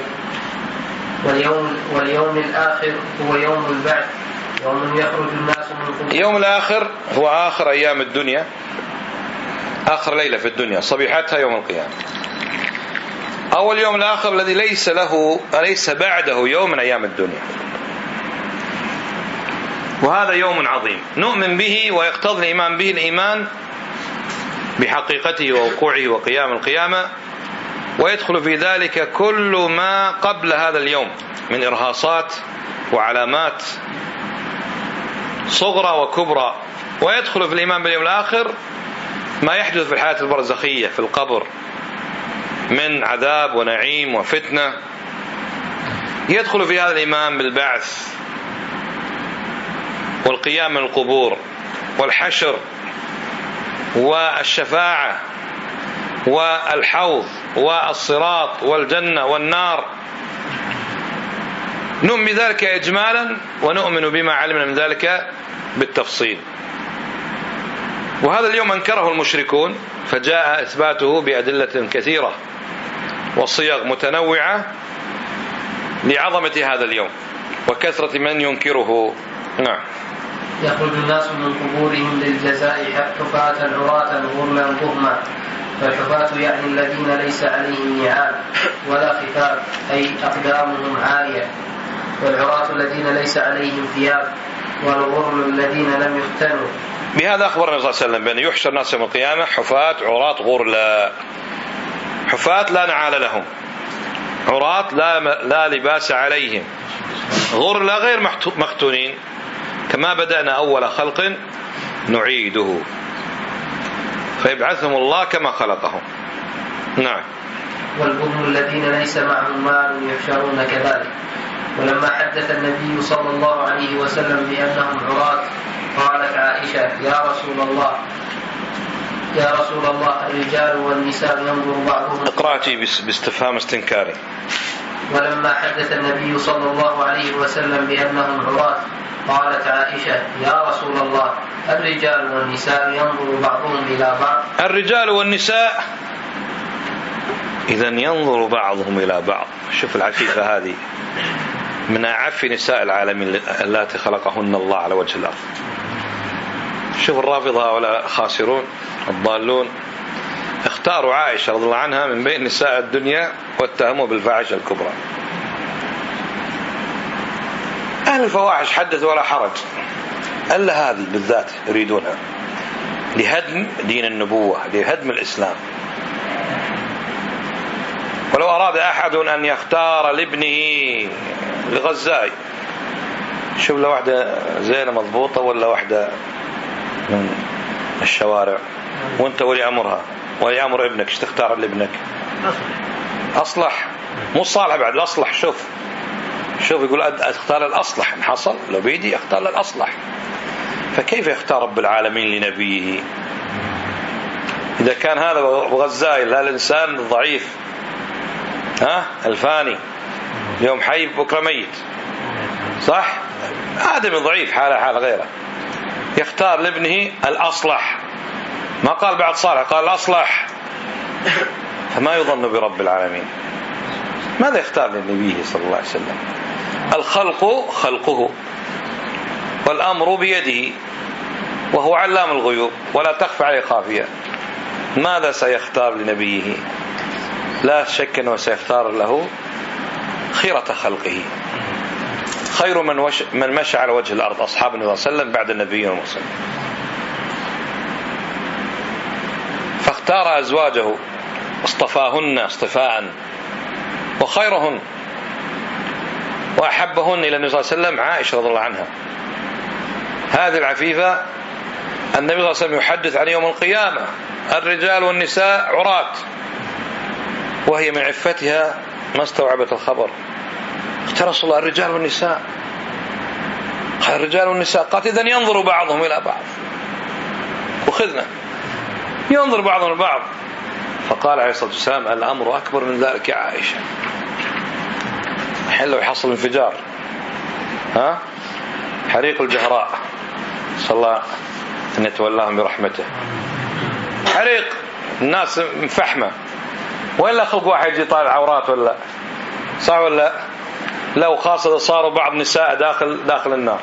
واليوم الآخر هو يوم البعث، يوم يخرج الناس من قبورهم. يوم الآخر هو آخر أيام الدنيا، آخر ليلة في الدنيا صبيحتها يوم القيامة. أول يوم الآخر الذي ليس بعده يوم من أيام الدنيا، وهذا يوم عظيم نؤمن به، ويقتضي الإيمان به الإيمان بحقيقته ووقوعه وقيام القيامة، ويدخل في ذلك كل ما قبل هذا اليوم من إرهاصات وعلامات صغرى وكبرى. ويدخل في الإيمان باليوم الآخر ما يحدث في الحياة البرزخية في القبر من عذاب ونعيم وفتنة يدخل في هذا الإيمان بالبعث والقيام من القبور والحشر والشفاعة والحوض والصراط والجنة والنار. نؤمن بذلك إجمالا ونؤمن بما علمنا من ذلك بالتفصيل. وهذا اليوم أنكره المشركون، فجاء إثباته بأدلة كثيرة وصيغ متنوعة لعظمة هذا اليوم وكثرة من ينكره. نعم. يخرج الناس من قبورهم للجزاء حفاة عراة غرلا بهما. فالحفاة يعني الذين ليس عليهم نعال ولا خفاف، أي أقدامهم عالية. والعراة الذين ليس عليهم ثياب. والغرل الذين لم يختنوا. بهذا أخبر النبي صلى الله عليه وسلم بأن يحشر الناس يوم القيامة حفاة عراة غرلا. حفاة لا نعال لهم، عراة لا لباس عليهم، غرلا غير مختونين، كما بدأنا أول خلق نعيده، فيبعثهم الله كما خلقهم. نعم. والبهم الذين ليس معهم مال يحشرون كذلك. ولما حدث النبي صلى الله عليه وسلم بأنهم عراة قالت عائشة يا رسول الله الرجال والنساء ينظر بعضهم. اقرأتي باستفهام استنكاري. ولما حدث النبي صلى الله عليه وسلم بأنهم عراة قالت عائشة يا رسول الله الرجال والنساء ينظر بعضهم إلى بعض. الرجال والنساء إذن ينظر بعضهم إلى بعض. شوف العفيفة هذه من أعف نساء العالمين اللاتي خلقهن الله على وجه الأرض. شوف الرافضة هؤلاء خاسرون الضالون اختاروا عائشة رضي الله عنها من بين نساء الدنيا واتهموا بالفاحشة الكبرى. أهل الفواحش حدث ولا حرج، ألا هذه بالذات يريدونها لهدم دين النبوة، لهدم الإسلام. ولو أراد أحد أن يختار لابنه لغزاي، شوف له واحدة زينة مضبوطة ولا واحدة من الشوارع، وانت ولي أمرها ولي أمر ابنك، ايش تختار لابنك؟ أصلح، مو صالح بعد الأصلح. شوف يقول أختار الأصلح، إن حصل لو بيدي أختار الأصلح. فكيف يختار رب العالمين لنبيه إذا كان هذا غزايل، هذا الإنسان الضعيف الفاني، اليوم حي بكرة ميت، صح؟ آدم ضعيف حال غيره، يختار لابنه الأصلح. ما قال بعد صالح، قال الأصلح. فما يظن برب العالمين؟ ماذا يختار لنبيه صلى الله عليه وسلم؟ الخلق خلقه والأمر بيده، وهو علام الغيوب ولا تخفى عليه خافية. ماذا سيختار لنبيه؟ لا شك أنه سيختار له خيرة خلقه، خير من مشى على وجه الأرض، أصحاب النبي صلى الله عليه وسلم بعد النبي والمرسلين. فاختار أزواجه، اصطفاهن اصطفاء، وخيرهن وأحبهن إلى النبي صلى الله عليه وسلم عائشة رضي الله عنها. هذه العفيفة النبي صلى الله عليه وسلم يحدث عن يوم القيامة الرجال والنساء عراة، وهي من عفتها ما استوعبت الخبر. اختار رسول الله الرجال والنساء، قال الرجال والنساء، قالت إذن ينظر بعضهم إلى بعض، وخذنا ينظر بعضهم إلى بعض. فقال عليه الصلاة والسلام الأمر أكبر من ذلك يا عائشة. حين لو يحصل انفجار، حريق الجهراء، صلى الله أن يتولاهم برحمته، حريق الناس مفحمة، وإلا خلق واحد يجي طالع عورات ولا صح ولا لو خاصة صاروا بعض نساء داخل النار،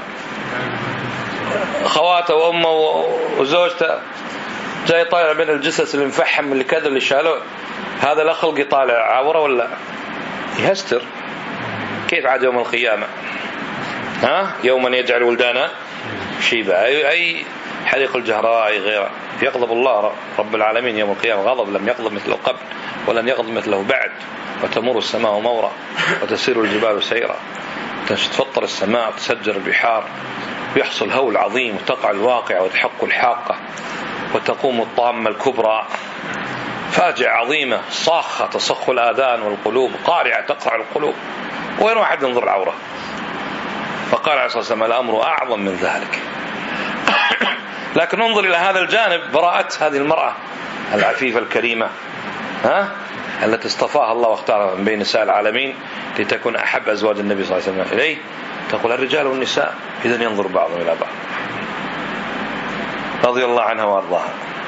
خواته وأمه وزوجته جاي طالع من الجثث اللي مفحم اللي كذا اللي شالوه، هذا لا خلق يطالع عورة ولا يهستر. كيف عاد يوم القيامة؟ يوما يجعل ولدانا شيبة، أي حريق الجهراء أي غيره. يغضب الله رب العالمين يوم القيامة غضب لم يغضب مثله قبل ولن يغضب مثله بعد. وتمر السماء مورا وتسير الجبال سيرا، تتفطر السماء تسجر البحار، يحصل هول عظيم وتقع الواقع وتحق الحاقة وتقوم الطامة الكبرى، فاجعة عظيمة صاخة تصخ الآذان والقلوب، قارعة تقرع القلوب، وين واحد ينظر العورة؟ فقال عليه الصلاة والسلام الأمر أعظم من ذلك. لكن انظر إلى هذا الجانب، براءة هذه المرأة العفيفة الكريمة التي اصطفاها الله واختارها من بين نساء العالمين لتكون أحب أزواج النبي صلى الله عليه وسلم إليه، تقول الرجال والنساء إذن ينظر بعضهم إلى بعض، رضي الله عنها وأرضاها.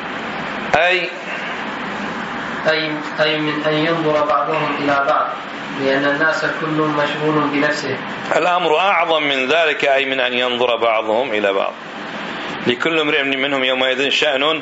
أي من أن ينظر بعضهم إلى بعض، لأن الناس كل مشغول بنفسه. الأمر أعظم من ذلك، أي من أن ينظر بعضهم إلى بعض، لكل امرئ منهم يومئذ شأن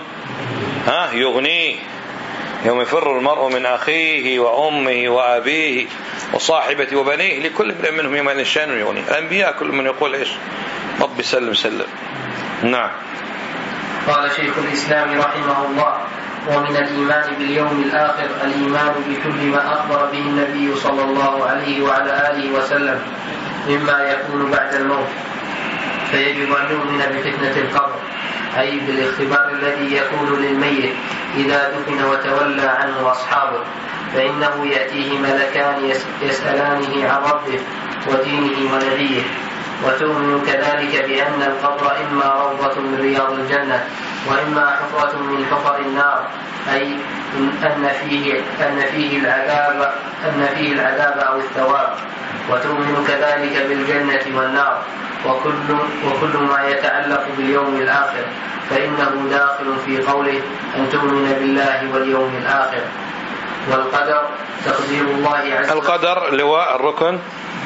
يغنيه، يوم يفر المرء من أخيه وأمه وأبيه وصاحبته وبنيه، لكل امرئ منهم يومئذ شأن يغنيه. الأنبياء كل من يقول إيش؟ رب سلم سلم. نعم. قال شيخ الإسلام رحمه الله: ومن الإيمان باليوم الآخر الإيمان بكل ما أخبر به النبي صلى الله عليه وعلى آله وسلم مما يكون بعد الموت، فيجب أن نؤمن بفتنة القبر، أي بالاختبار الذي يكون للميت إذا دفن وتولى عنه أصحابه، فإنه يأتيه ملكان يسألانه عن ربه ودينه ونبيه. وتؤمن كذلك بأن القبر إما روضة من رياض الجنة وإما حفرة من حفر النار، أي أن فيه العذاب أو الثواب. وتؤمن كذلك بالجنة والنار وكل ما يتعلق باليوم الآخر، فإنه داخل في قوله أن تؤمن بالله واليوم الآخر. والقدر تقدير الله عز وجل. القدر لواء الركن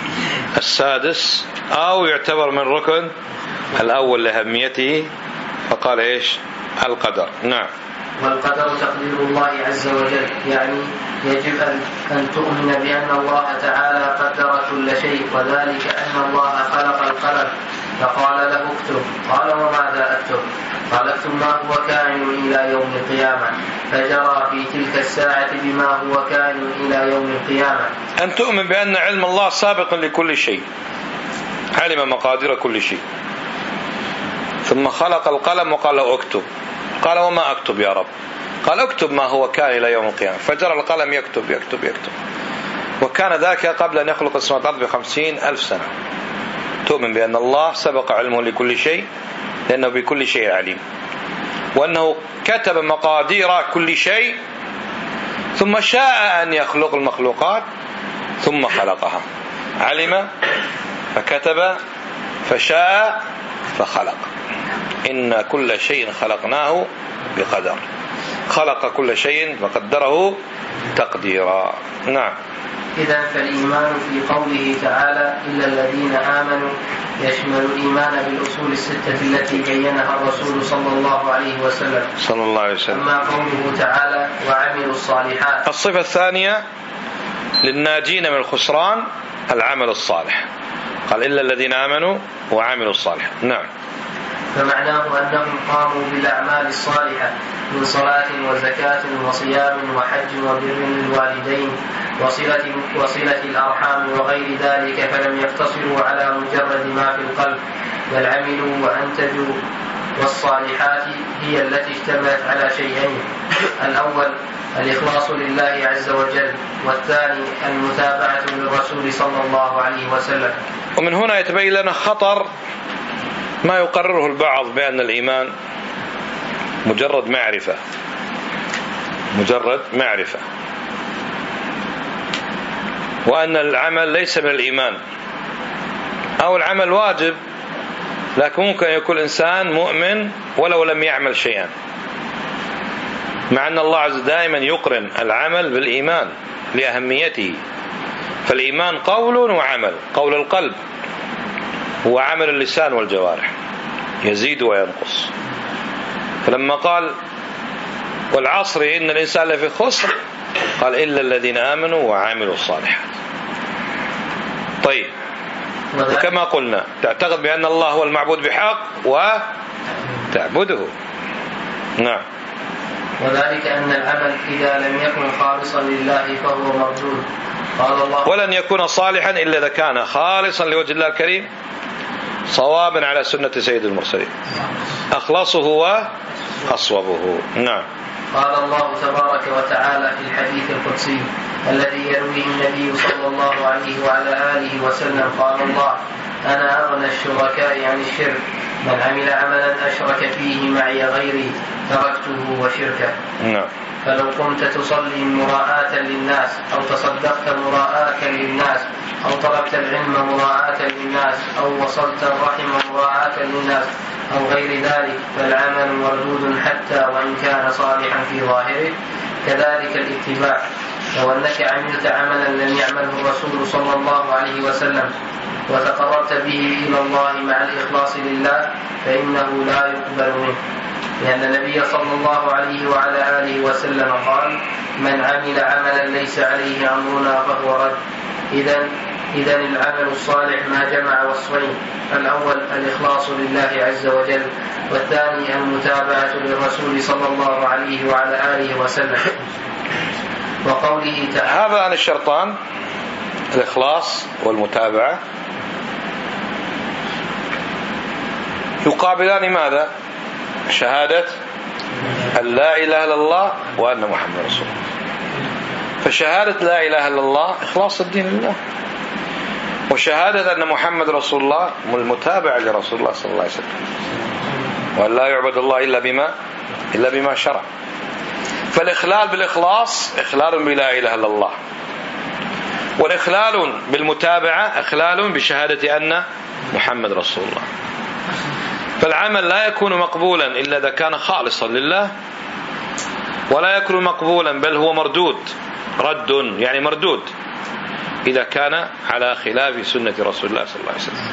السادس، أو يعتبر من الركن الأول لأهميته، فقال إيش؟ القدر. نعم. والقدر تقدير الله عز وجل، يعني يجب أن تؤمن بأن الله تعالى قدر كل شيء، وذلك أن الله خلق القلم فقال له اكتب، قال وماذا أكتب؟ قال اكتب ما هو كائن إلى يوم القيامة، فجرى في تلك الساعة بما هو كائن إلى يوم القيامة. أن تؤمن بأن علم الله سابق لكل شيء، علم مقادير كل شيء، ثم خلق القلم وقال له اكتب، قال وما أكتب يا رب؟ قال اكتب ما هو كائن إلى يوم القيامة، فجرى القلم يكتب يكتب يكتب، وكان ذاك قبل أن يخلق السماوات والأرض ب50,000 سنة. تؤمن بأن الله سبق علمه لكل شيء لأنه بكل شيء عليم، وأنه كتب مقادير كل شيء ثم شاء أن يخلق المخلوقات ثم خلقها، علم فكتب فشاء فخلق. إن كل شيء خلقناه بقدر، خلق كل شيء فقدره تقديرا. نعم. إذن فالإيمان في قوله تعالى إلا الذين آمنوا يشمل الإيمان بالأصول الستة التي بينها الرسول صلى الله عليه وسلم. أما قوله تعالى وعملوا الصالحات، الصفة الثانية للناجين من الخسران العمل الصالح، قال إلا الذين آمنوا وعملوا الصالحات. نعم. فمعناه أنهم قاموا بالأعمال الصالحة من صلاة وزكاة وصيام وحج وبر للوالدين وصلة الأرحام وغير ذلك، فلم يقتصروا على مجرد ما في القلب، بل عملوا وأنتجوا. والصالحات هي التي اشتملت على شيئين: الأول الإخلاص لله عز وجل، والثاني المتابعة للرسول صلى الله عليه وسلم. ومن هنا يتبين لنا خطر ما يقرره البعض بأن الإيمان مجرد معرفة، وأن العمل ليس من الإيمان، أو العمل واجب لكن ممكن يكون إنسان مؤمن ولو لم يعمل شيئا، مع أن الله عز دائما يقرن العمل بالإيمان لأهميته. فالإيمان قول وعمل، قول القلب هو عمل اللسان والجوارح، يزيد وينقص. فلما قال والعصر إن الإنسان لفي خسر، قال إلا الذين آمنوا وعملوا الصالحات. طيب، وكما قلنا تعتقد بأن الله هو المعبود بحق وتعبده. نعم. وذلك أن العمل إذا لم يكن خالصا لله فهو مردود. قال الله: ولن يكون صالحا إلا إذا كان خالصا لوجه الله الكريم، صوابا على سنة سيد المرسلين، أخلصه وأصوبه. نعم. قال الله تبارك وتعالى في الحديث القدسي الذي يرويه النبي صلى الله عليه وعلى آله وسلم قال الله: أنا أغنى الشركاء عن الشرك، من عمل عملا أشرك فيه معي غيري تركته وشركه. نعم. فلو قمت تصلي مراءة للناس، أو تصدقت مراءة للناس، أو طلبت العلم مراءة للناس، أو وصلت الرحم مراءة للناس، أو غير ذلك، فالعمل مردود حتى وإن كان صالحا في ظاهره. كذلك الاتباع، لو أنك عملت عملا لم يعمله الرسول صلى الله عليه وسلم وتقربت به إلى الله مع الإخلاص لله فإنه لا يقبل منه، لأن النبي صلى الله عليه وعلى آله وسلم قال: من عمل عملا ليس عليه أمرنا فهو رد. إذن العمل الصالح ما جمع وصفين: الأول الإخلاص لله عز وجل، والثاني المتابعة للرسول صلى الله عليه وعلى آله وسلم. وقوله تعالى: هذان الشرطان، الإخلاص والمتابعة، يقابلان ماذا؟ شهادة أن لا إله إلا الله وأن محمد رسول الله. فشهادة لا إله إلا الله إخلاص الدين لله، وشهادة أن محمد رسول الله المتابعة لرسول الله صلى الله عليه وسلم، وأن لا يعبد الله إلا بما شرع. فالإخلال بالإخلاص إخلال بلا إله إلا الله، والإخلال بالمتابعة إخلال بشهادة أن محمد رسول الله. فالعمل لا يكون مقبولا إلا إذا كان خالصا لله، ولا يكون مقبولا بل هو رد يعني مردود إذا كان على خلاف سنة رسول الله صلى الله عليه وسلم.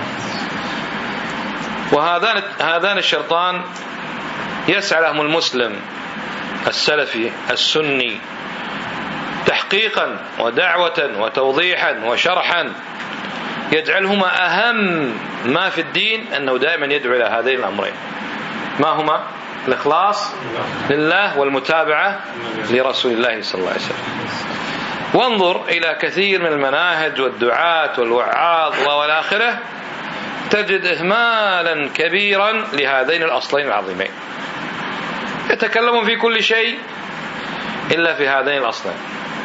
وهذان الشرطان يسعى لهم المسلم السلفي السني تحقيقا ودعوة وتوضيحا وشرحا، يجعلهما أهم ما في الدين، أنه دائما يدعو إلى هذين الأمرين. ما هما؟ الإخلاص لله والمتابعة لرسول الله صلى الله عليه وسلم. وانظر إلى كثير من المناهج والدعاة والوعاظ والآخرة، تجد إهمالا كبيرا لهذين الأصلين العظيمين، يتكلمون في كل شيء إلا في هذين الأصلين.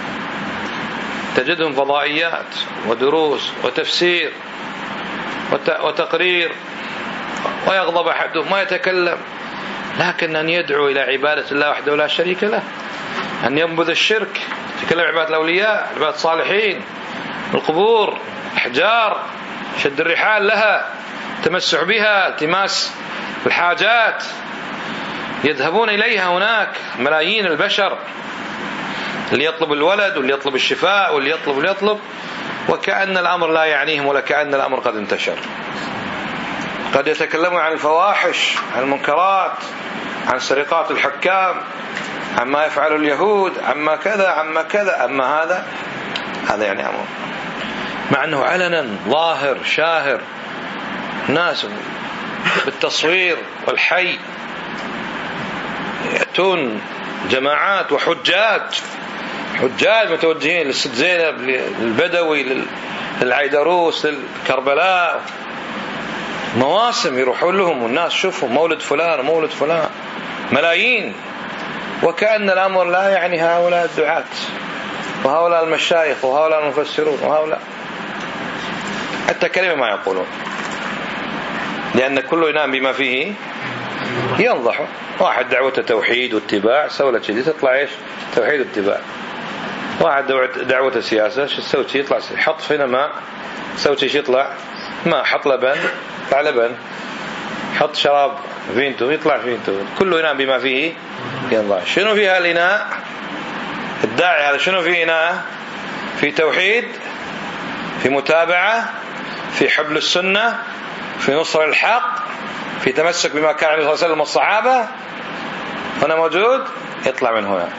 تجدهم فضائيات ودروس وتفسير وتقرير، ويغضب أحدهم ما يتكلم، لكن أن يدعو إلى عبادة الله وحده لا شريك له، أن ينبذ الشرك، يتكلم عبادة الأولياء، عبادة الصالحين، القبور، أحجار، شد الرحال لها، تمسح بها، التماس الحاجات، يذهبون إليها هناك ملايين البشر، اللي يطلب الولد واللي يطلب الشفاء واللي يطلب، وكأن الأمر لا يعنيهم، ولا كأن الأمر قد انتشر. قد يتكلمون عن الفواحش، عن المنكرات، عن سرقات الحكام، عما يفعل اليهود، عما كذا، أما هذا يعني أمر، مع أنه علنا ظاهر شاهر، ناس بالتصوير والحي يأتون جماعات وحجاج متوجهين للست زينب، للبدوي، للعيدروس، للكربلاء، مواسم يروحون لهم، والناس شوفوا مولد فلان ملايين، وكأن الأمر لا يعني هؤلاء الدعاة وهؤلاء المشايخ وهؤلاء المفسرون وهؤلاء حتى كلمة ما يقولون، لأن كل ينام بما فيه ينضح. واحد دعوته توحيد واتباع، سولة شديد تطلع إيش؟ توحيد واتباع. واحد دعوته سياسة، شو تسوي؟ يطلع حط هنا ماء، سوي شيء يطلع ماء، حط لبن يطلع لبن، حط شراب فينتو يطلع فينتو، كله ينام بما فيه ينضح. شنو فيها الإناء؟ الداعي هذا شنو فيه إناء؟ في توحيد، في متابعة، في حبل السنة، في نصر الحق، في تمسك بما كان عليه الصلاة والسلام والصحابة. هنا موجود يطلع من هنا،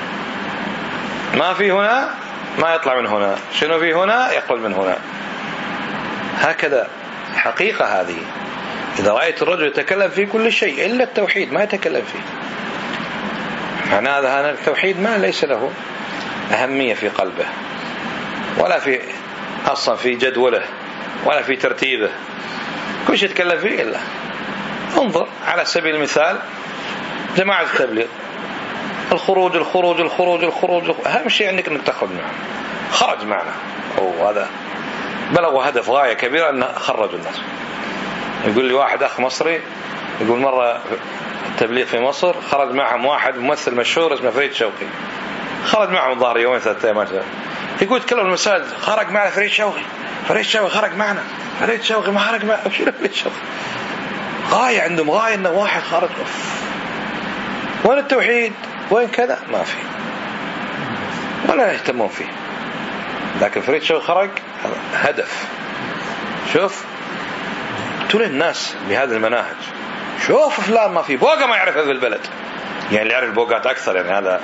ما في هنا ما يطلع من هنا، شنو في هنا يقبل من هنا. هكذا حقيقة هذه. إذا رأيت الرجل يتكلم في كل شيء إلا التوحيد ما يتكلم فيه، معنى هذا التوحيد ما ليس له أهمية في قلبه، ولا في أصلا في جدوله، ولا في ترتيبه، كل شيء يتكلم فيه إلا. انظر على سبيل المثال جماعة التبليغ، الخروج الخروج الخروج الخروج، أهم شيء عندك أنك تخرج معنا. خرج معنا، وهذا بلغوا هدف غاية كبيرة أن خرجوا الناس. يقول لي واحد أخ مصري يقول مرة التبليغ في مصر خرج معهم واحد ممثل مشهور اسمه فريد شوقي، خرج معهم الظاهر يومين 3 أيام. يقول تكلم المساجد خرج معنا فريد شوقي، فريد شوقي خرج معنا، فريد شوقي ما خرج معنا. شنو فريد شوقي؟ غاية عندهم، غاية أن واحد خرج. وين التوحيد؟ وين كذا؟ ما في، ولا يهتمون فيه. لكن فريد شوقي خرج هدف. شوف تقول الناس بهذا المناهج، شوف فلان ما في بوقة ما يعرفها في البلد، يعني اللي يعرف البوقات أكثر، يعني هذا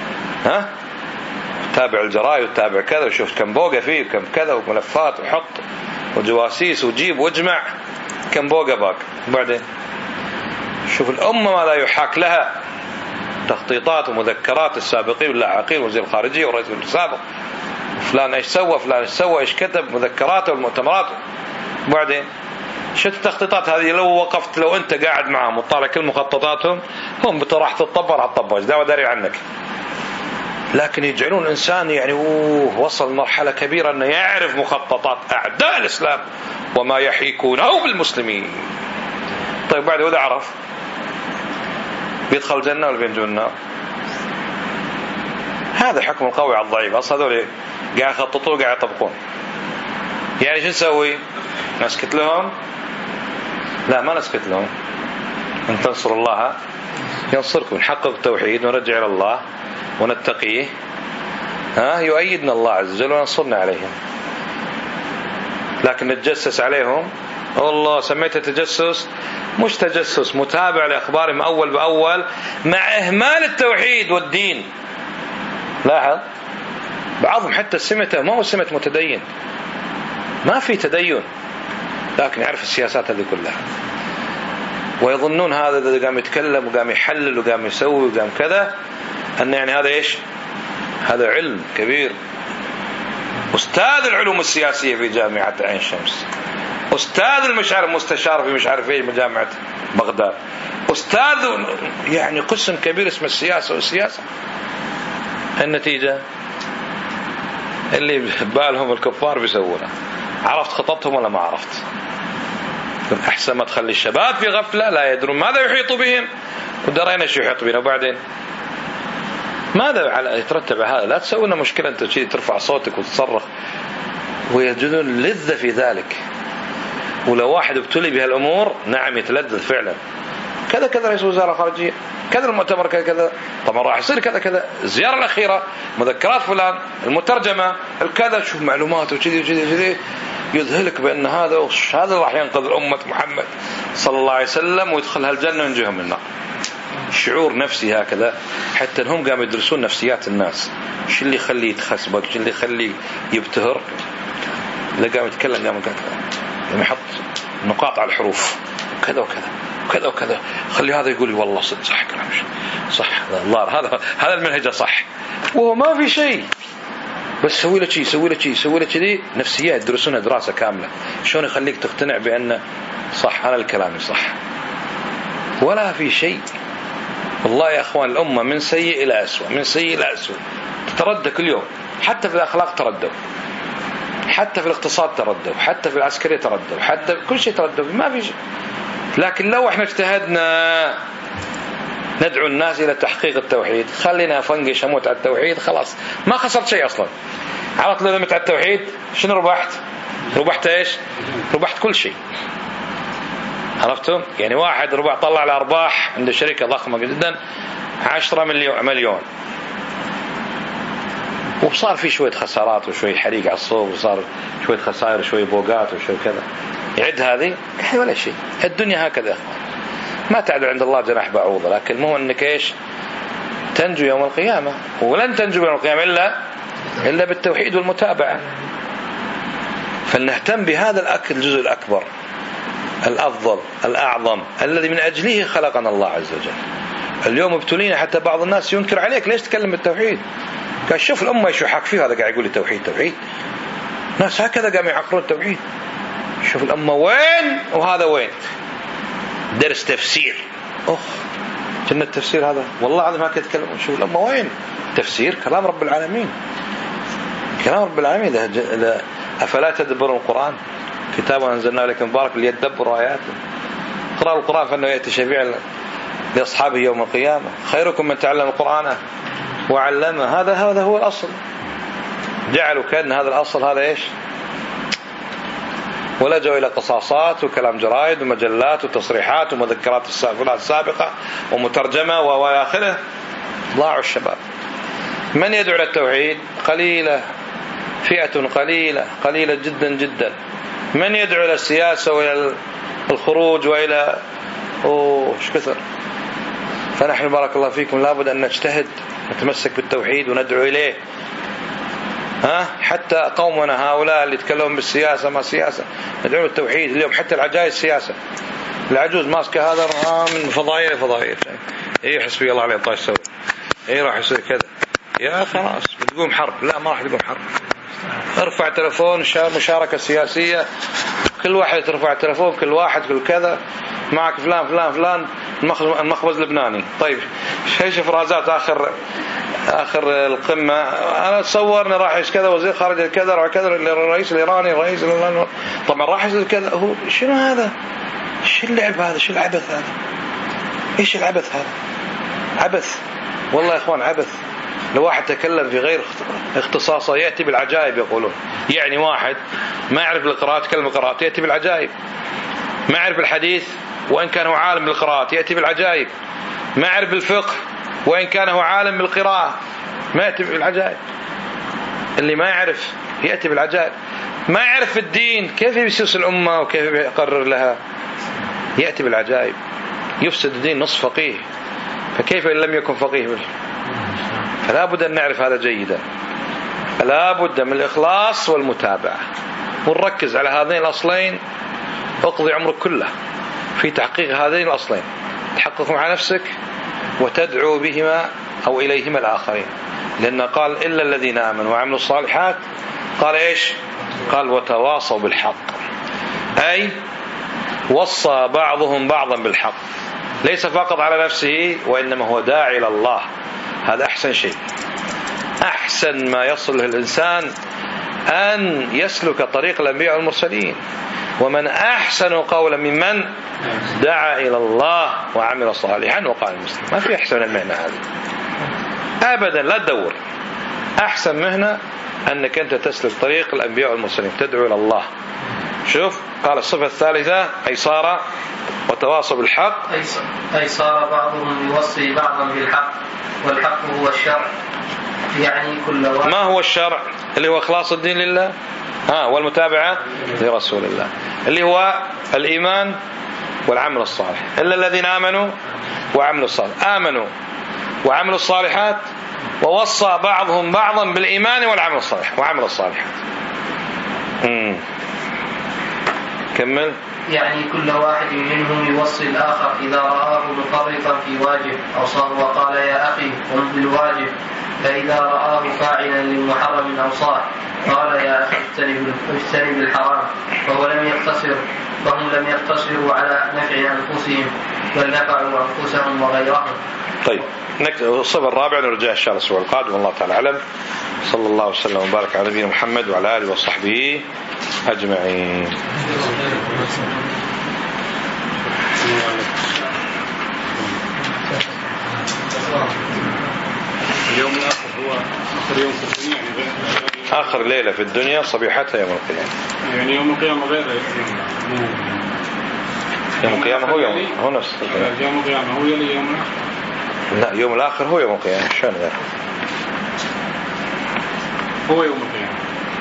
تابع الجرايد وتابع كذا وشوف كم بوقة فيه وكم كذا وملفات وحط وجواسيس وجيب واجمع كم بوقة باق. وبعدين شوف الأمة ما لا يحاك لها تخطيطات ومذكرات السابقين واللاحقين، وزير الخارجية والرئيس السابق، فلان ايش سوى، فلان ايش سوى، ايش كتب، مذكراته والمؤتمرات. وبعدين شو التخطيطات هذه؟ لو وقفت، لو انت قاعد معهم وطالع كل مخططاتهم، هم راح تطبر هتطبر دعوة داري عنك. لكن يجعلون الإنسان يعني وصل مرحلة كبيرة أنه يعرف مخططات أعداء الإسلام وما يحيكونه بالمسلمين. طيب بعد وإذا عرف بيدخل الجنة ولا بينجو النار؟ هذا حكم القوي على الضعيف. أصلا هذول قاعد يخططوا وقاعد يطبقون. يعني شو نسوي؟ نسكت لهم؟ لا، ما نسكت لهم. إن تنصروا الله ينصركم. نحقق التوحيد ونرجع إلى الله ونتقيه، يؤيدنا الله عز وجل وينصرنا عليهم. لكن نتجسس عليهم، والله سميته تجسس، مش تجسس، متابع لأخبارهم أول بأول مع إهمال التوحيد والدين. لاحظ بعضهم حتى سمته ما هو سمة متدين، ما في تدين، لكن يعرف السياسات هذه كلها، ويظنون هذا إذا قام يتكلم وقام يحلل وقام يسوي وقام كذا أن يعني هذا إيش؟ هذا علم كبير. أستاذ العلوم السياسية في جامعة عين شمس، أستاذ المستشار في مش عارف إيه جامعة بغداد، أستاذ يعني قسم كبير اسمه السياسة والسياسة. النتيجة اللي بالهم الكفار بيسوونه. عرفت خططهم ولا ما عرفت؟ أحسن ما تخلي الشباب في غفلة لا يدرون ماذا يحيط بهم، ودرينا شو يحيط بنا. وبعدين ماذا على يترتب هذا؟ لا تسوي لنا مشكلة أنت ترفع صوتك وتصرخ، ويجدون لذة في ذلك. ولو واحد ابتلي بهالأمور نعم يتلذذ فعلا. كذا كذا رئيس وزراء خارجية، كذا المؤتمر كذا كذا، طبعا راح يصير كذا كذا، الزيارة الأخيرة، مذكرات فلان، المترجمة، الكذا، شوف معلومات وكذي وكذي وكذي، يذهلك بأن هذا راح ينقذ أمة محمد صلى الله عليه وسلم ويدخلها الجنة وينجيهم من النار. شعور نفسي هكذا. حتى هم قاموا يدرسون نفسيات الناس، شو اللي يخليه يتخسبك، شو اللي يخليه يبتهر. اللي قام يتكلم قام يحط نقاط على الحروف كذا وكذا وكذا وكذا، خلي هذا يقول لي والله صح كلام صح، الله هذا المنهج صح، وهو ما في شيء، بس سوي له شيء سوي له شيء سوي له كذي. نفسيات يدرسونها دراسة كاملة، شلون يخليك تقتنع بأن صح هذا الكلام صح، ولا في شيء. والله يا أخوان الأمة من سيء إلى أسوأ، من سيء إلى أسوأ، تتردى كل يوم. حتى في الأخلاق تردوا، حتى في الاقتصاد تردوا، حتى في العسكرية تردوا، حتى كل شيء تردوا، ما في شيء. لكن لو احنا اجتهدنا ندعو الناس إلى تحقيق التوحيد، خلينا فنقش أموت على التوحيد، خلاص ما خسرت شيء أصلا. عرفت لو مت على التوحيد شنو ربحت؟ ربحت إيش؟ ربحت كل شيء. عرفتم؟ يعني واحد طلع على أرباح عند شركة ضخمة جدا 10 مليون، وصار في شوية خسارات وشوية حريق على الصوب، وصار شوية خسائر وشوية بوقات وشوية كذا، يعد هذه ولا شيء. الدنيا هكذا ما تعدل عند الله جناح بعوضة. لكن المهم أنك إيش؟ تنجو يوم القيامة، ولن تنجو يوم القيامة إلا بالتوحيد والمتابعة. فلنهتم بهذا الجزء الأكبر الأفضل الأعظم الذي من أجله خلقنا الله عز وجل. اليوم ابتلينا حتى بعض الناس ينكر عليك ليش تكلم بالتوحيد. قال شوف الأمة يشو حق فيه، هذا قاعد يقول لي توحيد. ناس هكذا قاموا يعقرون التوحيد. شوف الأمة وين وهذا وين. درس تفسير كنا التفسير هذا والله هذا ما كنت شوف الأمة وين. تفسير كلام رب العالمين، كلام رب العالمين. أفلا تدبرون القرآن كتاب أنزلنا إليكم مبارك ليدبروا آياته. اقرأوا القرآن فإنه يأتي شفيعا لأصحابه يوم القيامة. خيركم من تعلم القرآن وعلمه. هذا هو الأصل. جعلوا كأن هذا الأصل هذا إيش، ولجوا إلى قصاصات وكلام جرائد ومجلات وتصريحات ومذكرات السابقة ومترجمة وإلى آخره. ضاعوا الشباب. من يدعو إلى التوحيد؟ قليلة، فئة قليلة جدا جدا. من يدعو إلى السياسة وإلى الخروج وإلى إيش كثر. فنحن بارك الله فيكم لابد أن نجتهد نتمسك بالتوحيد وندعو إليه. حتى قومنا هؤلاء اللي يتكلمون بالسياسة ما سياسة، ندعو التوحيد. اليوم حتى العجائز سياسة. العجوز ماسكة هذا من فضائية ايه حسبي الله عليه طايش سوي ايه راح يصير كذا. يا خلاص بتقوم حرب. لا ما راح تقوم حرب. ارفع تلفون مشاركة سياسية، كل واحد ترفع التلفون، كل واحد كل كذا معك فلان المخبز لبناني. طيب ايش افرازات اخر القمة؟ انا تصورني راح كذا وزير خارجية كذا راح كذا الرئيس الايراني الرئيس طبعا راح يصير كذا. هو شنو هذا؟ شو اللعب هذا؟ شو العبث هذا؟ ايش العبث هذا؟ عبث والله يا اخوان، عبث. لو واحد تكلم في غير اختصاصه يأتي بالعجائب يقولون. يعني واحد ما يعرف القراءات كلمة القراءات يأتي بالعجائب. ما يعرف الحديث وإن كان هو عالم بالقراءات يأتي بالعجائب. ما يعرف الفقه وإن كان هو عالم بالقراءة ما يأتي بالعجائب. اللي ما يعرف يأتي بالعجائب. ما يعرف الدين كيف يسيس الأمة وكيف يقرر لها يأتي بالعجائب. يفسد الدين نصف فقيه، فكيف إن لم يكن فقيه؟ فلا بد أن نعرف هذا جيدا. لا بد من الإخلاص والمتابعة، ونركز على هذين الأصلين. اقضي عمرك كله في تحقيق هذين الأصلين، تحققهم على نفسك وتدعو بهما أو إليهما الآخرين. لأن قال إلا الذين آمنوا وعملوا الصالحات. قال إيش؟ قال وتواصوا بالحق، أي وصى بعضهم بعضا بالحق، ليس فقط على نفسه وإنما هو داعي إلى الله. هذا أحسن شيء. أحسن ما يصل الإنسان أن يسلك طريق الأنبياء والمرسلين. ومن أحسن قولا ممن دعا إلى الله وعمل صالحا وقال المسلم. ما في أحسن المهنة هذه أبدا، لا تدور. أحسن مهنة أنك أنت تسلك طريق الأنبياء والمرسلين، تدعو إلى الله. شوف قال الصفة الثالثة أي صار وتواصوا بالحق، أي صار بعضهم يوصي بعضا بالحق، والحق هو الشرع. يعني كل واحد. ما هو الشرع؟ اللي هو إخلاص الدين لله والمتابعة لرسول الله، اللي هو الإيمان والعمل الصالح. إلا الذين آمنوا وعملوا الصالحات. آمنوا وعملوا الصالحات، ووصى بعضهم بعضا بالإيمان والعمل الصالح وعمل الصالحات. كمل. يعني كل واحد منهم يوصي الآخر إذا رآه مفرطا في واجب أوصاه وقال يا أخي قم بالواجب، فإذا رآه فاعلا للمحرم أوصاه قال يا أخي اجتنب الحرام. فهم لم يقتصروا على نفع أنفسهم بل نفعوا أنفسهم وغيرهم. طيب الصف الرابع نرجع إن شاء الله الأسبوع القادم، والله تعالى أعلم. صلى الله وسلم وبارك على نبينا محمد وعلى آله وصحبه أجمعين. اليوم الآخر هو آخر يوم في الدنيا، يعني آخر ليلة في الدنيا صبيحتها يوم القيامة. يعني يوم القيامة غير يوم القيامة هو نفس يوم القيامة هو يلي يوم الآخر. لا يوم الآخر هو يوم القيامة. شلون غير؟ هو يوم القيامة.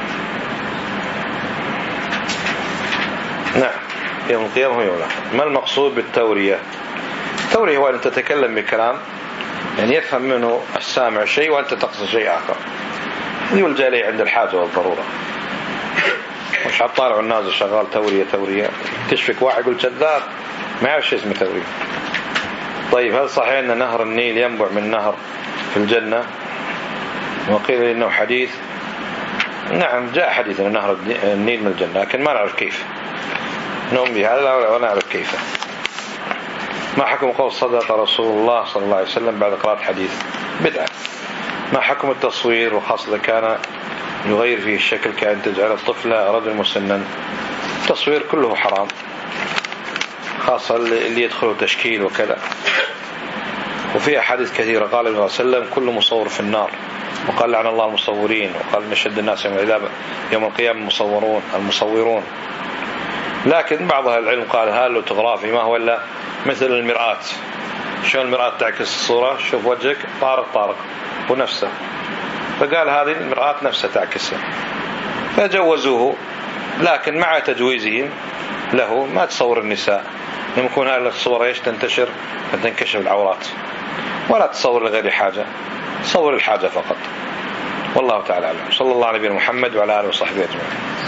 نعم يوم القيامة هو يوم الآخر. ما المقصود بالتورية؟ التورية هو أن تتكلم بكلام يعني يفهم منه السامع شيء وأنت تقصد شيء آخر. يلجأ إليه عند الحاجة والضرورة. مش عطالع الناس شغال تورية تشفك واحد يقول كذاب ما يعرف شيء اسمه تورية. طيب هل صحيح أن نهر النيل ينبع من نهر في الجنة؟ وقيل إنه حديث. نعم جاء حديث أن نهر النيل من الجنة، لكن ما نعرف كيف. نؤمن بهذا ولا نعرف كيف. ما حكم قول صدق رسول الله صلى الله عليه وسلم بعد قراءة حديث؟ بدعة. ما حكم التصوير وخاصة إذا كان يغير فيه الشكل كأن تجعل الطفل رجل مسنا؟ التصوير كله حرام، خاصة اللي يدخله تشكيل وكذا. وفي أحاديث كثيرة قال النبي صلى الله عليه وسلم كل مصور في النار، وقال لعن الله المصورين، وقال من أشد الناس يوم العذاب يوم القيامة المصورون. لكن بعض أهل العلم قال هذا اللوتوغرافي ما هو إلا مثل المرآة، شلون المرآة تعكس الصورة، شوف وجهك طارق ونفسه، فقال هذه المرآة نفسها تعكسها، فجوزوه. لكن مع تجويزهم له ما تصور النساء، لما يكون هذه الصورة تنتشر فتنكشف العورات، ولا تصور لغير حاجة، تصور الحاجة فقط. والله تعالى أعلم. صلى الله على نبينا محمد وعلى آله وصحبه أجمعين.